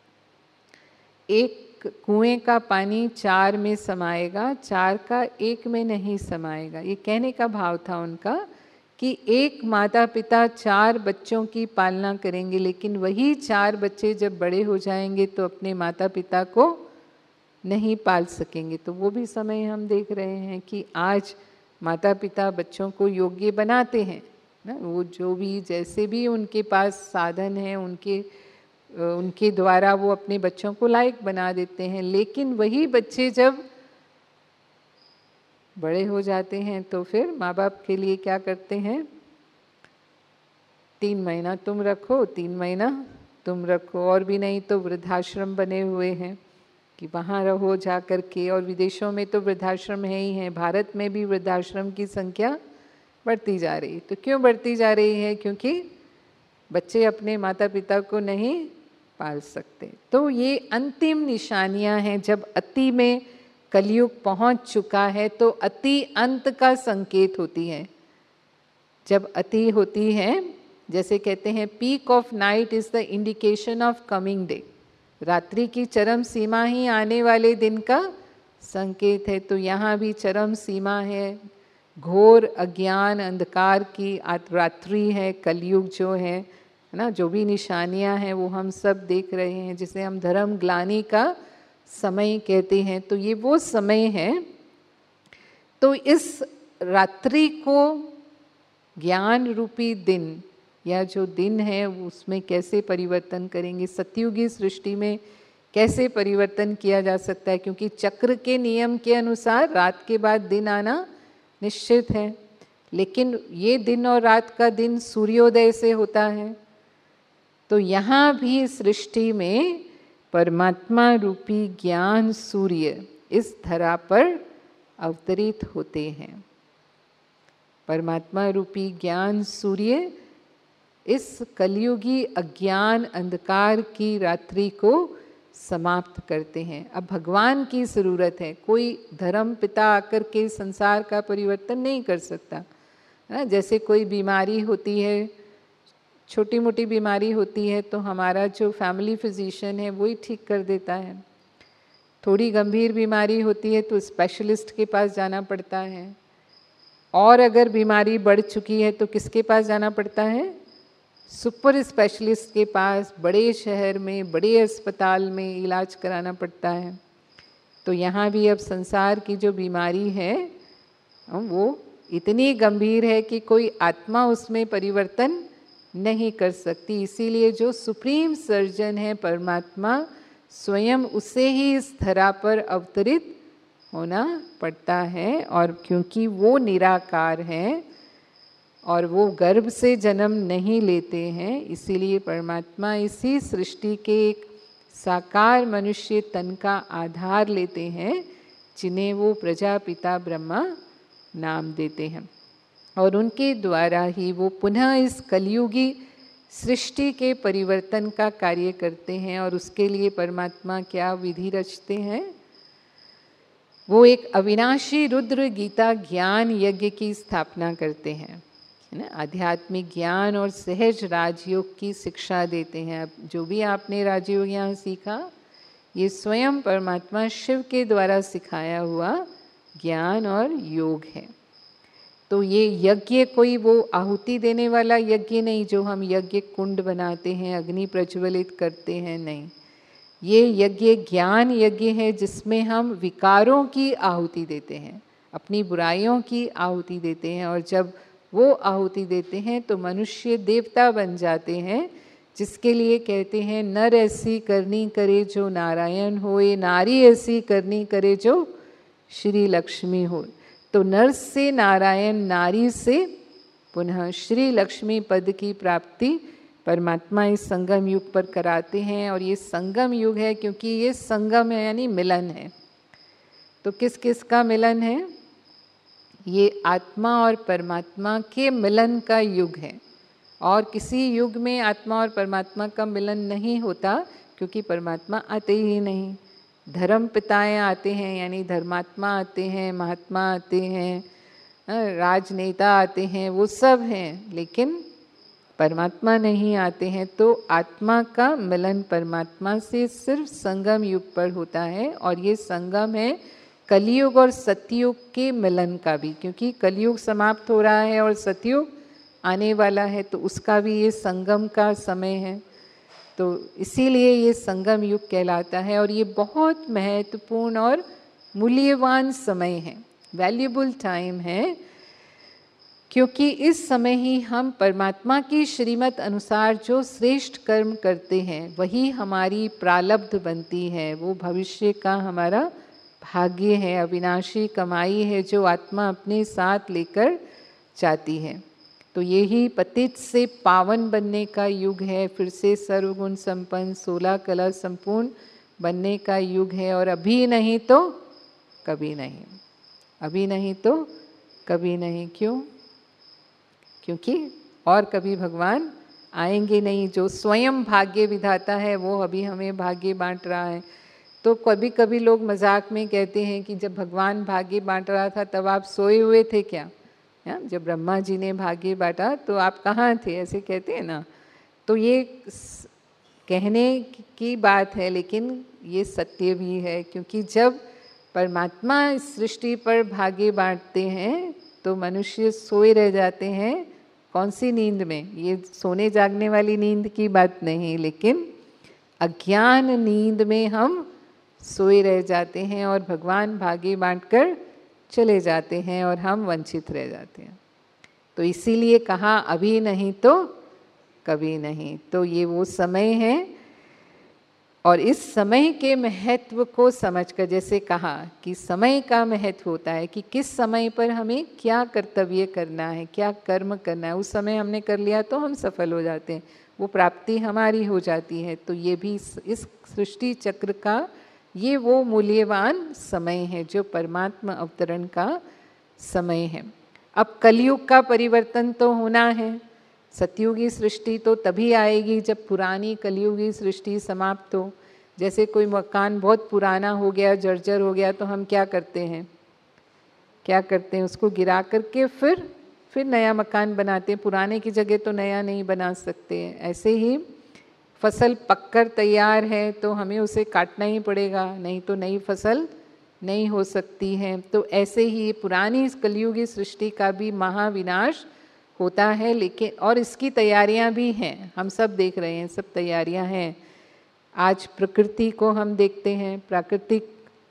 एक कुएं का पानी 4 में समाएगा, 4 का 1 में नहीं समाएगा। ये कहने का भाव था उनका कि एक माता पिता 4 बच्चों की पालना करेंगे, लेकिन वही 4 बच्चे जब बड़े हो जाएंगे तो अपने माता पिता को नहीं पाल सकेंगे। तो वो भी समय हम देख रहे हैं कि आज माता पिता बच्चों को योग्य बनाते हैं ना, वो जो भी जैसे भी उनके पास साधन है उनके द्वारा वो अपने बच्चों को लायक बना देते हैं। लेकिन वही बच्चे जब बड़े हो जाते हैं तो फिर माँ बाप के लिए क्या करते हैं, 3 महीना तुम रखो, 3 महीना तुम रखो, और भी नहीं तो वृद्धाश्रम बने हुए हैं कि वहाँ रहो जा कर के। और विदेशों में तो वृद्धाश्रम है ही है, भारत में भी वृद्धाश्रम की संख्या बढ़ती जा रही। तो क्यों बढ़ती जा रही है? क्योंकि बच्चे अपने माता पिता को नहीं पाल सकते। तो ये अंतिम निशानियां हैं। जब अति में कलयुग पहुंच चुका है तो अति अंत का संकेत होती है। जब अति होती है, जैसे कहते हैं peak of night is the indication of coming day, रात्रि की चरम सीमा ही आने वाले दिन का संकेत है। तो यहाँ भी चरम सीमा है, घोर अज्ञान अंधकार की रात्रि है, कलयुग जो है ना, जो भी निशानियां हैं वो हम सब देख रहे हैं, जिसे हम धर्म ग्लानि का समय कहते हैं। तो ये वो समय है। तो इस रात्रि को ज्ञान रूपी दिन या जो दिन है उसमें कैसे परिवर्तन करेंगे, सतयुगी सृष्टि में कैसे परिवर्तन किया जा सकता है? क्योंकि चक्र के नियम के अनुसार रात के बाद दिन आना निश्चित है, लेकिन ये दिन और रात का दिन सूर्योदय से होता है। तो यहाँ भी सृष्टि में परमात्मा रूपी ज्ञान सूर्य इस धरा पर अवतरित होते हैं। परमात्मा रूपी ज्ञान सूर्य इस कलयुगी अज्ञान अंधकार की रात्रि को समाप्त करते हैं। अब भगवान की ज़रूरत है, कोई धर्म पिता आकर के संसार का परिवर्तन नहीं कर सकता। जैसे कोई बीमारी होती है, छोटी मोटी बीमारी होती है तो हमारा जो फैमिली फिजिशियन है वही ठीक कर देता है। थोड़ी गंभीर बीमारी होती है तो स्पेशलिस्ट के पास जाना पड़ता है, और अगर बीमारी बढ़ चुकी है तो किसके पास जाना पड़ता है? सुपर स्पेशलिस्ट के पास, बड़े शहर में बड़े अस्पताल में इलाज कराना पड़ता है। तो यहाँ भी अब संसार की जो बीमारी है वो इतनी गंभीर है कि कोई आत्मा उसमें परिवर्तन नहीं कर सकती। इसीलिए जो सुप्रीम सर्जन है परमात्मा स्वयं, उसे ही इस धरा पर अवतरित होना पड़ता है। और क्योंकि वो निराकार है और वो गर्भ से जन्म नहीं लेते हैं, इसीलिए परमात्मा इसी सृष्टि के एक साकार मनुष्य तन का आधार लेते हैं, जिन्हें वो प्रजापिता ब्रह्मा नाम देते हैं। और उनके द्वारा ही वो पुनः इस कलयुगी सृष्टि के परिवर्तन का कार्य करते हैं। और उसके लिए परमात्मा क्या विधि रचते हैं? वो एक अविनाशी रुद्र गीता ज्ञान यज्ञ की स्थापना करते हैं, है ना। आध्यात्मिक ज्ञान और सहज राजयोग की शिक्षा देते हैं। अब जो भी आपने राजयोग यहाँ सीखा, ये स्वयं परमात्मा शिव के द्वारा सिखाया हुआ ज्ञान और योग है। तो ये यज्ञ कोई वो आहुति देने वाला यज्ञ नहीं जो हम यज्ञ कुंड बनाते हैं, अग्नि प्रज्वलित करते हैं, नहीं। ये यज्ञ ज्ञान यज्ञ है जिसमें हम विकारों की आहुति देते हैं, अपनी बुराइयों की आहुति देते हैं। और जब वो आहुति देते हैं तो मनुष्य देवता बन जाते हैं, जिसके लिए कहते हैं नर ऐसी करनी करे जो नारायण होए, नारी ऐसी करनी करे जो श्री लक्ष्मी हो। तो नर से नारायण, नारी से पुनः श्री लक्ष्मी पद की प्राप्ति परमात्मा इस संगम युग पर कराते हैं। और ये संगम युग है क्योंकि ये संगम है यानी मिलन है। तो किस किस का मिलन है? ये आत्मा और परमात्मा के मिलन का युग है। और किसी युग में आत्मा और परमात्मा का मिलन नहीं होता, क्योंकि परमात्मा आते ही नहीं। धर्म पिताएँ आते हैं, यानी धर्मात्मा आते हैं, महात्मा आते हैं, राजनेता आते हैं, वो सब हैं, लेकिन परमात्मा नहीं आते हैं। तो आत्मा का मिलन परमात्मा से सिर्फ संगम युग पर होता है। और ये संगम है कलयुग और सतयुग के मिलन का भी, क्योंकि कलयुग समाप्त हो रहा है और सतयुग आने वाला है, तो उसका भी ये संगम का समय है। तो इसीलिए ये संगम युग कहलाता है। और ये बहुत महत्वपूर्ण और मूल्यवान समय है, वैल्यूबल टाइम है, क्योंकि इस समय ही हम परमात्मा की श्रीमत अनुसार जो श्रेष्ठ कर्म करते हैं वही हमारी प्रालब्ध बनती है, वो भविष्य का हमारा भाग्य है, अविनाशी कमाई है जो आत्मा अपने साथ लेकर जाती है। तो यही पतित से पावन बनने का युग है, फिर से सर्वगुण संपन्न 16 कला संपूर्ण बनने का युग है। और अभी नहीं तो कभी नहीं, अभी नहीं तो कभी नहीं। क्यों? क्योंकि और कभी भगवान आएंगे नहीं। जो स्वयं भाग्य विधाता है वो अभी हमें भाग्य बांट रहा है। तो कभी कभी लोग मजाक में कहते हैं कि जब भगवान भाग्य बांट रहा था तब आप सोए हुए थे क्या? जब ब्रह्मा जी ने भाग्य बांटा तो आप कहाँ थे, ऐसे कहते हैं ना। तो ये कहने की बात है, लेकिन ये सत्य भी है। क्योंकि जब परमात्मा इस सृष्टि पर भाग्य बांटते हैं तो मनुष्य सोए रह जाते हैं। कौन सी नींद में? ये सोने जागने वाली नींद की बात नहीं, लेकिन अज्ञान नींद में हम सोए रह जाते हैं और भगवान भाग्य बांटकर चले जाते हैं और हम वंचित रह जाते हैं। तो इसीलिए कहा अभी नहीं तो कभी नहीं। तो ये वो समय है, और इस समय के महत्व को समझकर, जैसे कहा कि समय का महत्व होता है कि किस समय पर हमें क्या कर्तव्य करना है, क्या कर्म करना है। उस समय हमने कर लिया तो हम सफल हो जाते हैं, वो प्राप्ति हमारी हो जाती है। तो ये भी इस सृष्टि चक्र का ये वो मूल्यवान समय है जो परमात्मा अवतरण का समय है। अब कलयुग का परिवर्तन तो होना है। सतयुगी सृष्टि तो तभी आएगी जब पुरानी कलयुगी सृष्टि समाप्त हो। जैसे कोई मकान बहुत पुराना हो गया, जर्जर हो गया, तो हम क्या करते हैं? क्या करते हैं? उसको गिरा करके फिर नया मकान बनाते हैं। पुराने की जगह तो नया नहीं बना सकते हैं। ऐसे ही फसल पककर तैयार है तो हमें उसे काटना ही पड़ेगा, नहीं तो नई फसल नहीं हो सकती है। तो ऐसे ही पुरानी कलयुगी सृष्टि का भी महाविनाश होता है। लेकिन और इसकी तैयारियां भी हैं, हम सब देख रहे हैं, सब तैयारियां हैं। आज प्रकृति को हम देखते हैं, प्राकृतिक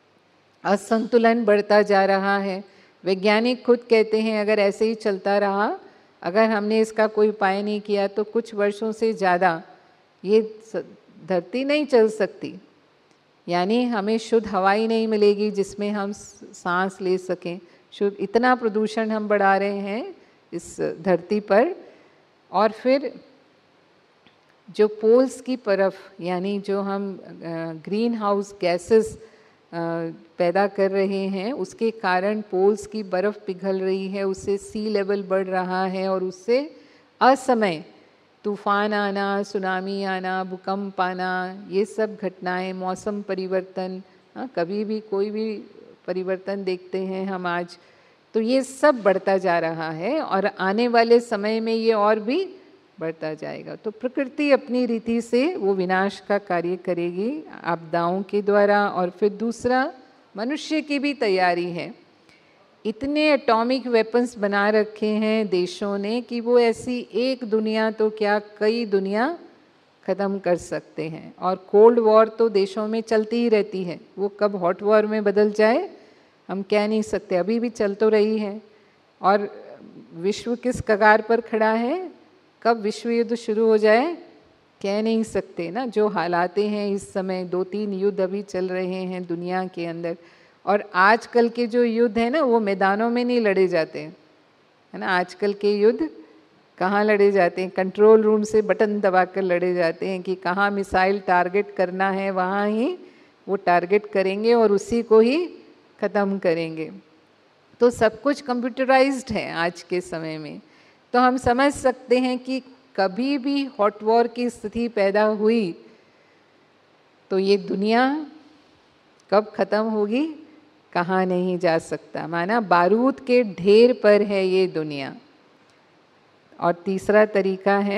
असंतुलन बढ़ता जा रहा है। वैज्ञानिक खुद कहते हैं अगर ऐसे ही चलता रहा, अगर हमने इसका कोई उपाय नहीं किया तो कुछ वर्षों से ज़्यादा ये धरती नहीं चल सकती। यानी हमें शुद्ध हवा ही नहीं मिलेगी जिसमें हम सांस ले सकें। शुद्ध, इतना प्रदूषण हम बढ़ा रहे हैं इस धरती पर। और फिर जो पोल्स की तरफ, यानी जो हम ग्रीन हाउस गैसेस पैदा कर रहे हैं, उसके कारण पोल्स की बर्फ़ पिघल रही है, उससे सी लेवल बढ़ रहा है और उससे असमय तूफान आना, सुनामी आना, भूकंप आना, ये सब घटनाएं, मौसम परिवर्तन, कभी भी कोई भी परिवर्तन देखते हैं हम आज, तो ये सब बढ़ता जा रहा है और आने वाले समय में ये और भी बढ़ता जाएगा। तो प्रकृति अपनी रीति से वो विनाश का कार्य करेगी आपदाओं के द्वारा। और फिर दूसरा, मनुष्य की भी तैयारी है। इतने एटॉमिक वेपन्स बना रखे हैं देशों ने कि वो ऐसी एक दुनिया तो क्या कई दुनिया ख़त्म कर सकते हैं। और कोल्ड वॉर तो देशों में चलती ही रहती है, वो कब हॉट वॉर में बदल जाए हम कह नहीं सकते, अभी भी चल तो रही है। और विश्व किस कगार पर खड़ा है, कब विश्व युद्ध शुरू हो जाए कह नहीं सकते ना। जो हालातें हैं इस समय, 2-3 युद्ध अभी चल रहे हैं दुनिया के अंदर। और आजकल के जो युद्ध है ना, वो मैदानों में नहीं लड़े जाते हैं, है ना। आजकल के युद्ध कहाँ लड़े जाते हैं? कंट्रोल रूम से बटन दबाकर लड़े जाते हैं कि कहाँ मिसाइल टारगेट करना है, वहाँ ही वो टारगेट करेंगे और उसी को ही ख़त्म करेंगे। तो सब कुछ कंप्यूटराइज्ड है आज के समय में। तो हम समझ सकते हैं कि कभी भी हॉट वॉर की स्थिति पैदा हुई तो ये दुनिया कब ख़त्म होगी कहाँ नहीं जा सकता। माना बारूद के ढेर पर है ये दुनिया। और तीसरा तरीका है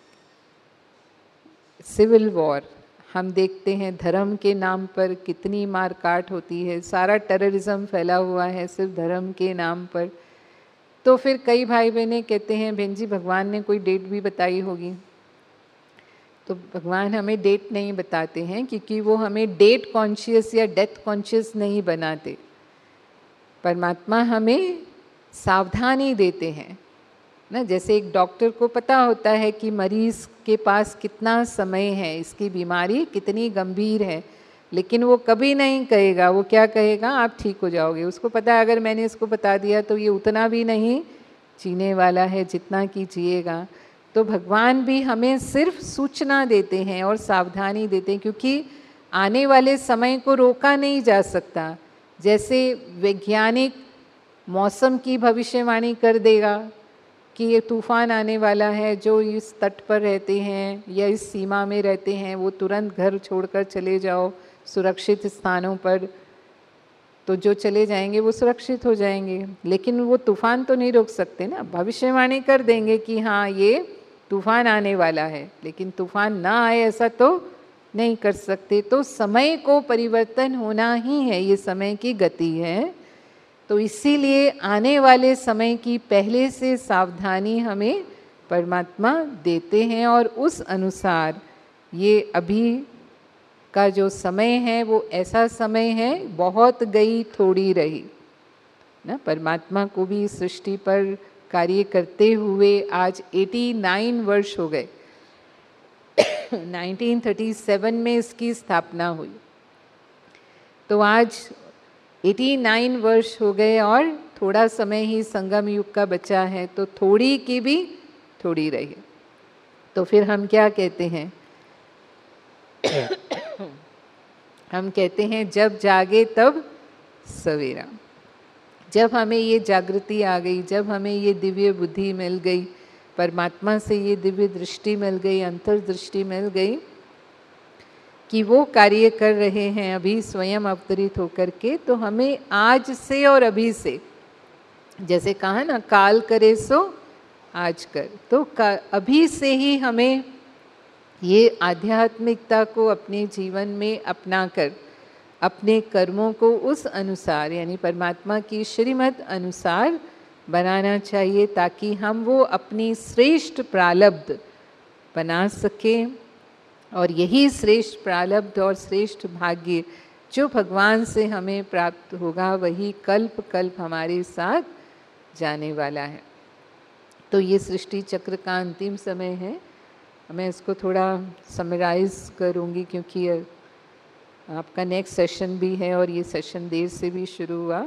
सिविल वॉर। हम देखते हैं धर्म के नाम पर कितनी मारकाट होती है, सारा टेररिज्म फैला हुआ है सिर्फ धर्म के नाम पर। तो फिर कई भाई बहनें कहते हैं बहन जी भगवान ने कोई डेट भी बताई होगी। तो भगवान हमें डेट नहीं बताते हैं क्योंकि वो हमें डेट कॉन्शियस या डेथ कॉन्शियस नहीं बनाते। परमात्मा हमें सावधानी देते हैं ना। जैसे एक डॉक्टर को पता होता है कि मरीज़ के पास कितना समय है, इसकी बीमारी कितनी गंभीर है, लेकिन वो कभी नहीं कहेगा, वो क्या कहेगा, आप ठीक हो जाओगे। उसको पता है अगर मैंने इसको बता दिया तो ये उतना भी नहीं जीने वाला है, जितना कि जिएगा। तो भगवान भी हमें सिर्फ सूचना देते हैं और सावधानी देते हैं, क्योंकि आने वाले समय को रोका नहीं जा सकता। जैसे वैज्ञानिक मौसम की भविष्यवाणी कर देगा कि ये तूफान आने वाला है, जो इस तट पर रहते हैं या इस सीमा में रहते हैं वो तुरंत घर छोड़कर चले जाओ सुरक्षित स्थानों पर, तो जो चले जाएंगे वो सुरक्षित हो जाएंगे। लेकिन वो तूफान तो नहीं रोक सकते ना। भविष्यवाणी कर देंगे कि हाँ ये तूफान आने वाला है, लेकिन तूफान ना आए ऐसा तो नहीं कर सकते। तो समय को परिवर्तन होना ही है, ये समय की गति है। तो इसीलिए आने वाले समय की पहले से सावधानी हमें परमात्मा देते हैं, और उस अनुसार ये अभी का जो समय है वो ऐसा समय है, बहुत गई थोड़ी रही ना। परमात्मा को भी इस सृष्टि पर कार्य करते हुए आज 89 वर्ष हो गए। 1937 में इसकी स्थापना हुई, तो आज 89 वर्ष हो गए और थोड़ा समय ही संगम युग का बचा है, तो थोड़ी की भी थोड़ी रही। तो फिर हम क्या कहते हैं? हम कहते हैं जब जागे तब सवेरा। जब हमें ये जागृति आ गई, जब हमें ये दिव्य बुद्धि मिल गई, परमात्मा से ये दिव्य दृष्टि मिल गई, अंतर्दृष्टि मिल गई कि वो कार्य कर रहे हैं अभी स्वयं अवतरित होकर के, तो हमें आज से और अभी से, जैसे कहा ना काल करे सो आज कर, तो अभी से ही हमें ये आध्यात्मिकता को अपने जीवन में अपनाकर अपने कर्मों को उस अनुसार यानी परमात्मा की श्रीमत अनुसार बनाना चाहिए, ताकि हम वो अपनी श्रेष्ठ प्रारब्ध बना सकें। और यही श्रेष्ठ प्रारब्ध और श्रेष्ठ भाग्य जो भगवान से हमें प्राप्त होगा, वही कल्प कल्प हमारे साथ जाने वाला है। तो ये सृष्टि चक्र का अंतिम समय है। मैं इसको थोड़ा समराइज़ करूँगी, क्योंकि आपका नेक्स्ट सेशन भी है और ये सेशन देर से भी शुरू हुआ।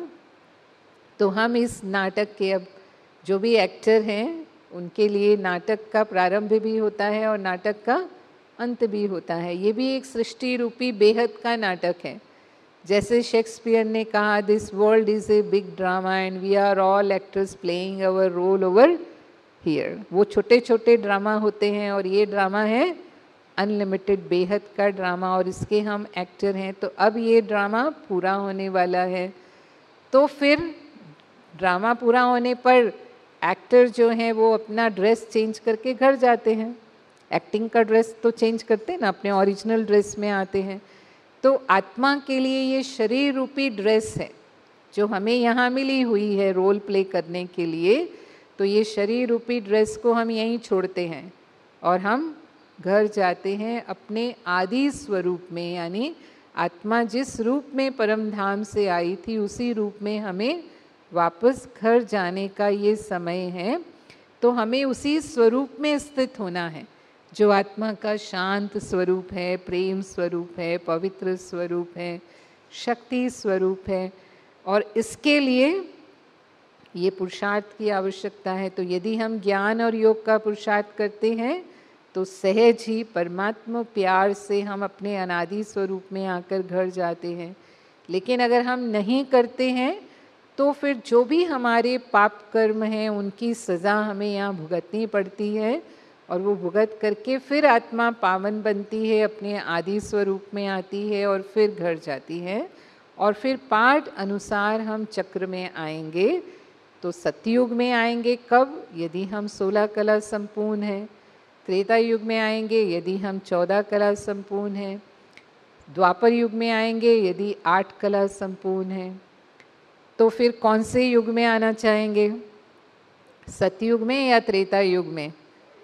तो हम इस नाटक के, अब जो भी एक्टर हैं उनके लिए नाटक का प्रारंभ भी होता है और नाटक का अंत भी होता है। ये भी एक सृष्टि रूपी बेहद का नाटक है। जैसे शेक्सपियर ने कहा, this world is a big drama and we are all actors playing our role over here. वो छोटे छोटे ड्रामा होते हैं और ये ड्रामा है अनलिमिटेड बेहद का ड्रामा, और इसके हम एक्टर हैं। तो अब ये ड्रामा पूरा होने वाला है, तो फिर ड्रामा पूरा होने पर एक्टर जो हैं वो अपना ड्रेस चेंज करके घर जाते हैं। एक्टिंग का ड्रेस तो चेंज करते हैं ना, अपने ओरिजिनल ड्रेस में आते हैं। तो आत्मा के लिए ये शरीर रूपी ड्रेस है जो हमें यहाँ मिली हुई है रोल प्ले करने के लिए। तो ये शरीर रूपी ड्रेस को हम यहीं छोड़ते हैं और हम घर जाते हैं अपने आदि स्वरूप में, यानी आत्मा जिस रूप में परम धाम से आई थी उसी रूप में हमें वापस घर जाने का ये समय है। तो हमें उसी स्वरूप में स्थित होना है जो आत्मा का शांत स्वरूप है, प्रेम स्वरूप है, पवित्र स्वरूप है, शक्ति स्वरूप है। और इसके लिए ये पुरुषार्थ की आवश्यकता है। तो यदि हम ज्ञान और योग का पुरुषार्थ करते हैं तो सहज ही परमात्मा प्यार से हम अपने अनादि स्वरूप में आकर घर जाते हैं। लेकिन अगर हम नहीं करते हैं तो फिर जो भी हमारे पाप कर्म हैं उनकी सज़ा हमें यहाँ भुगतनी पड़ती है, और वो भुगत करके फिर आत्मा पावन बनती है, अपने आदि स्वरूप में आती है और फिर घर जाती है। और फिर पाठ अनुसार हम चक्र में आएंगे। तो सतयुग में आएंगे कब? यदि हम 16 कला संपूर्ण हैं। त्रेता युग में आएंगे यदि हम 14 कला संपूर्ण हैं। द्वापर युग में आएंगे यदि 8 कला संपूर्ण हैं। तो फिर कौन से युग में आना चाहेंगे? सतयुग में या त्रेता युग में?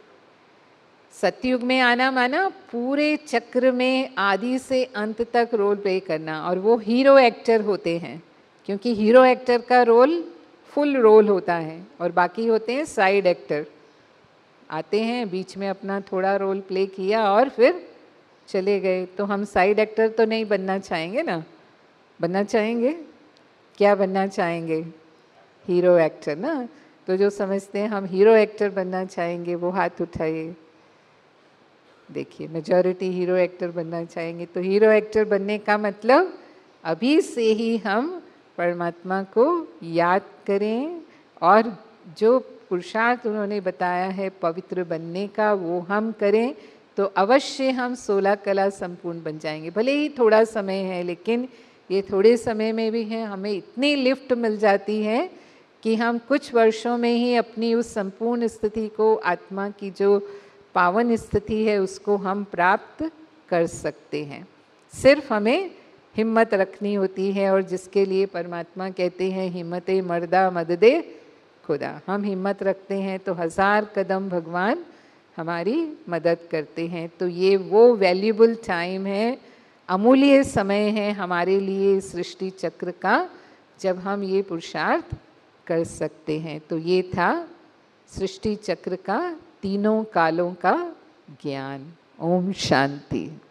सतयुग में आना माना पूरे चक्र में आदि से अंत तक रोल प्ले करना, और वो हीरो एक्टर होते हैं, क्योंकि हीरो एक्टर का रोल फुल रोल होता है और बाकी होते हैं साइड एक्टर। आते हैं बीच में अपना थोड़ा रोल प्ले किया और फिर चले गए। तो हम साइड एक्टर तो नहीं बनना चाहेंगे ना, बनना चाहेंगे क्या बनना चाहेंगे? हीरो एक्टर ना। तो जो समझते हैं हम हीरो एक्टर बनना चाहेंगे वो हाथ उठाइए। देखिए मेजॉरिटी हीरो एक्टर बनना चाहेंगे। तो हीरो एक्टर बनने का मतलब अभी से ही हम परमात्मा को याद करें और जो पुरुषार्थ उन्होंने बताया है पवित्र बनने का वो हम करें, तो अवश्य हम 16 कला संपूर्ण बन जाएंगे। भले ही थोड़ा समय है, लेकिन ये थोड़े समय में भी है हमें इतनी लिफ्ट मिल जाती है कि हम कुछ वर्षों में ही अपनी उस संपूर्ण स्थिति को, आत्मा की जो पावन स्थिति है उसको हम प्राप्त कर सकते हैं। सिर्फ हमें हिम्मत रखनी होती है, और जिसके लिए परमात्मा कहते हैं हिम्मते मर्दा मद दे खुदा। हम हिम्मत रखते हैं तो 1000 कदम भगवान हमारी मदद करते हैं। तो ये वो वैल्यूबल टाइम है, अमूल्य समय है हमारे लिए सृष्टि चक्र का, जब हम ये पुरुषार्थ कर सकते हैं। तो ये था सृष्टि चक्र का तीनों कालों का ज्ञान। ओम शांति।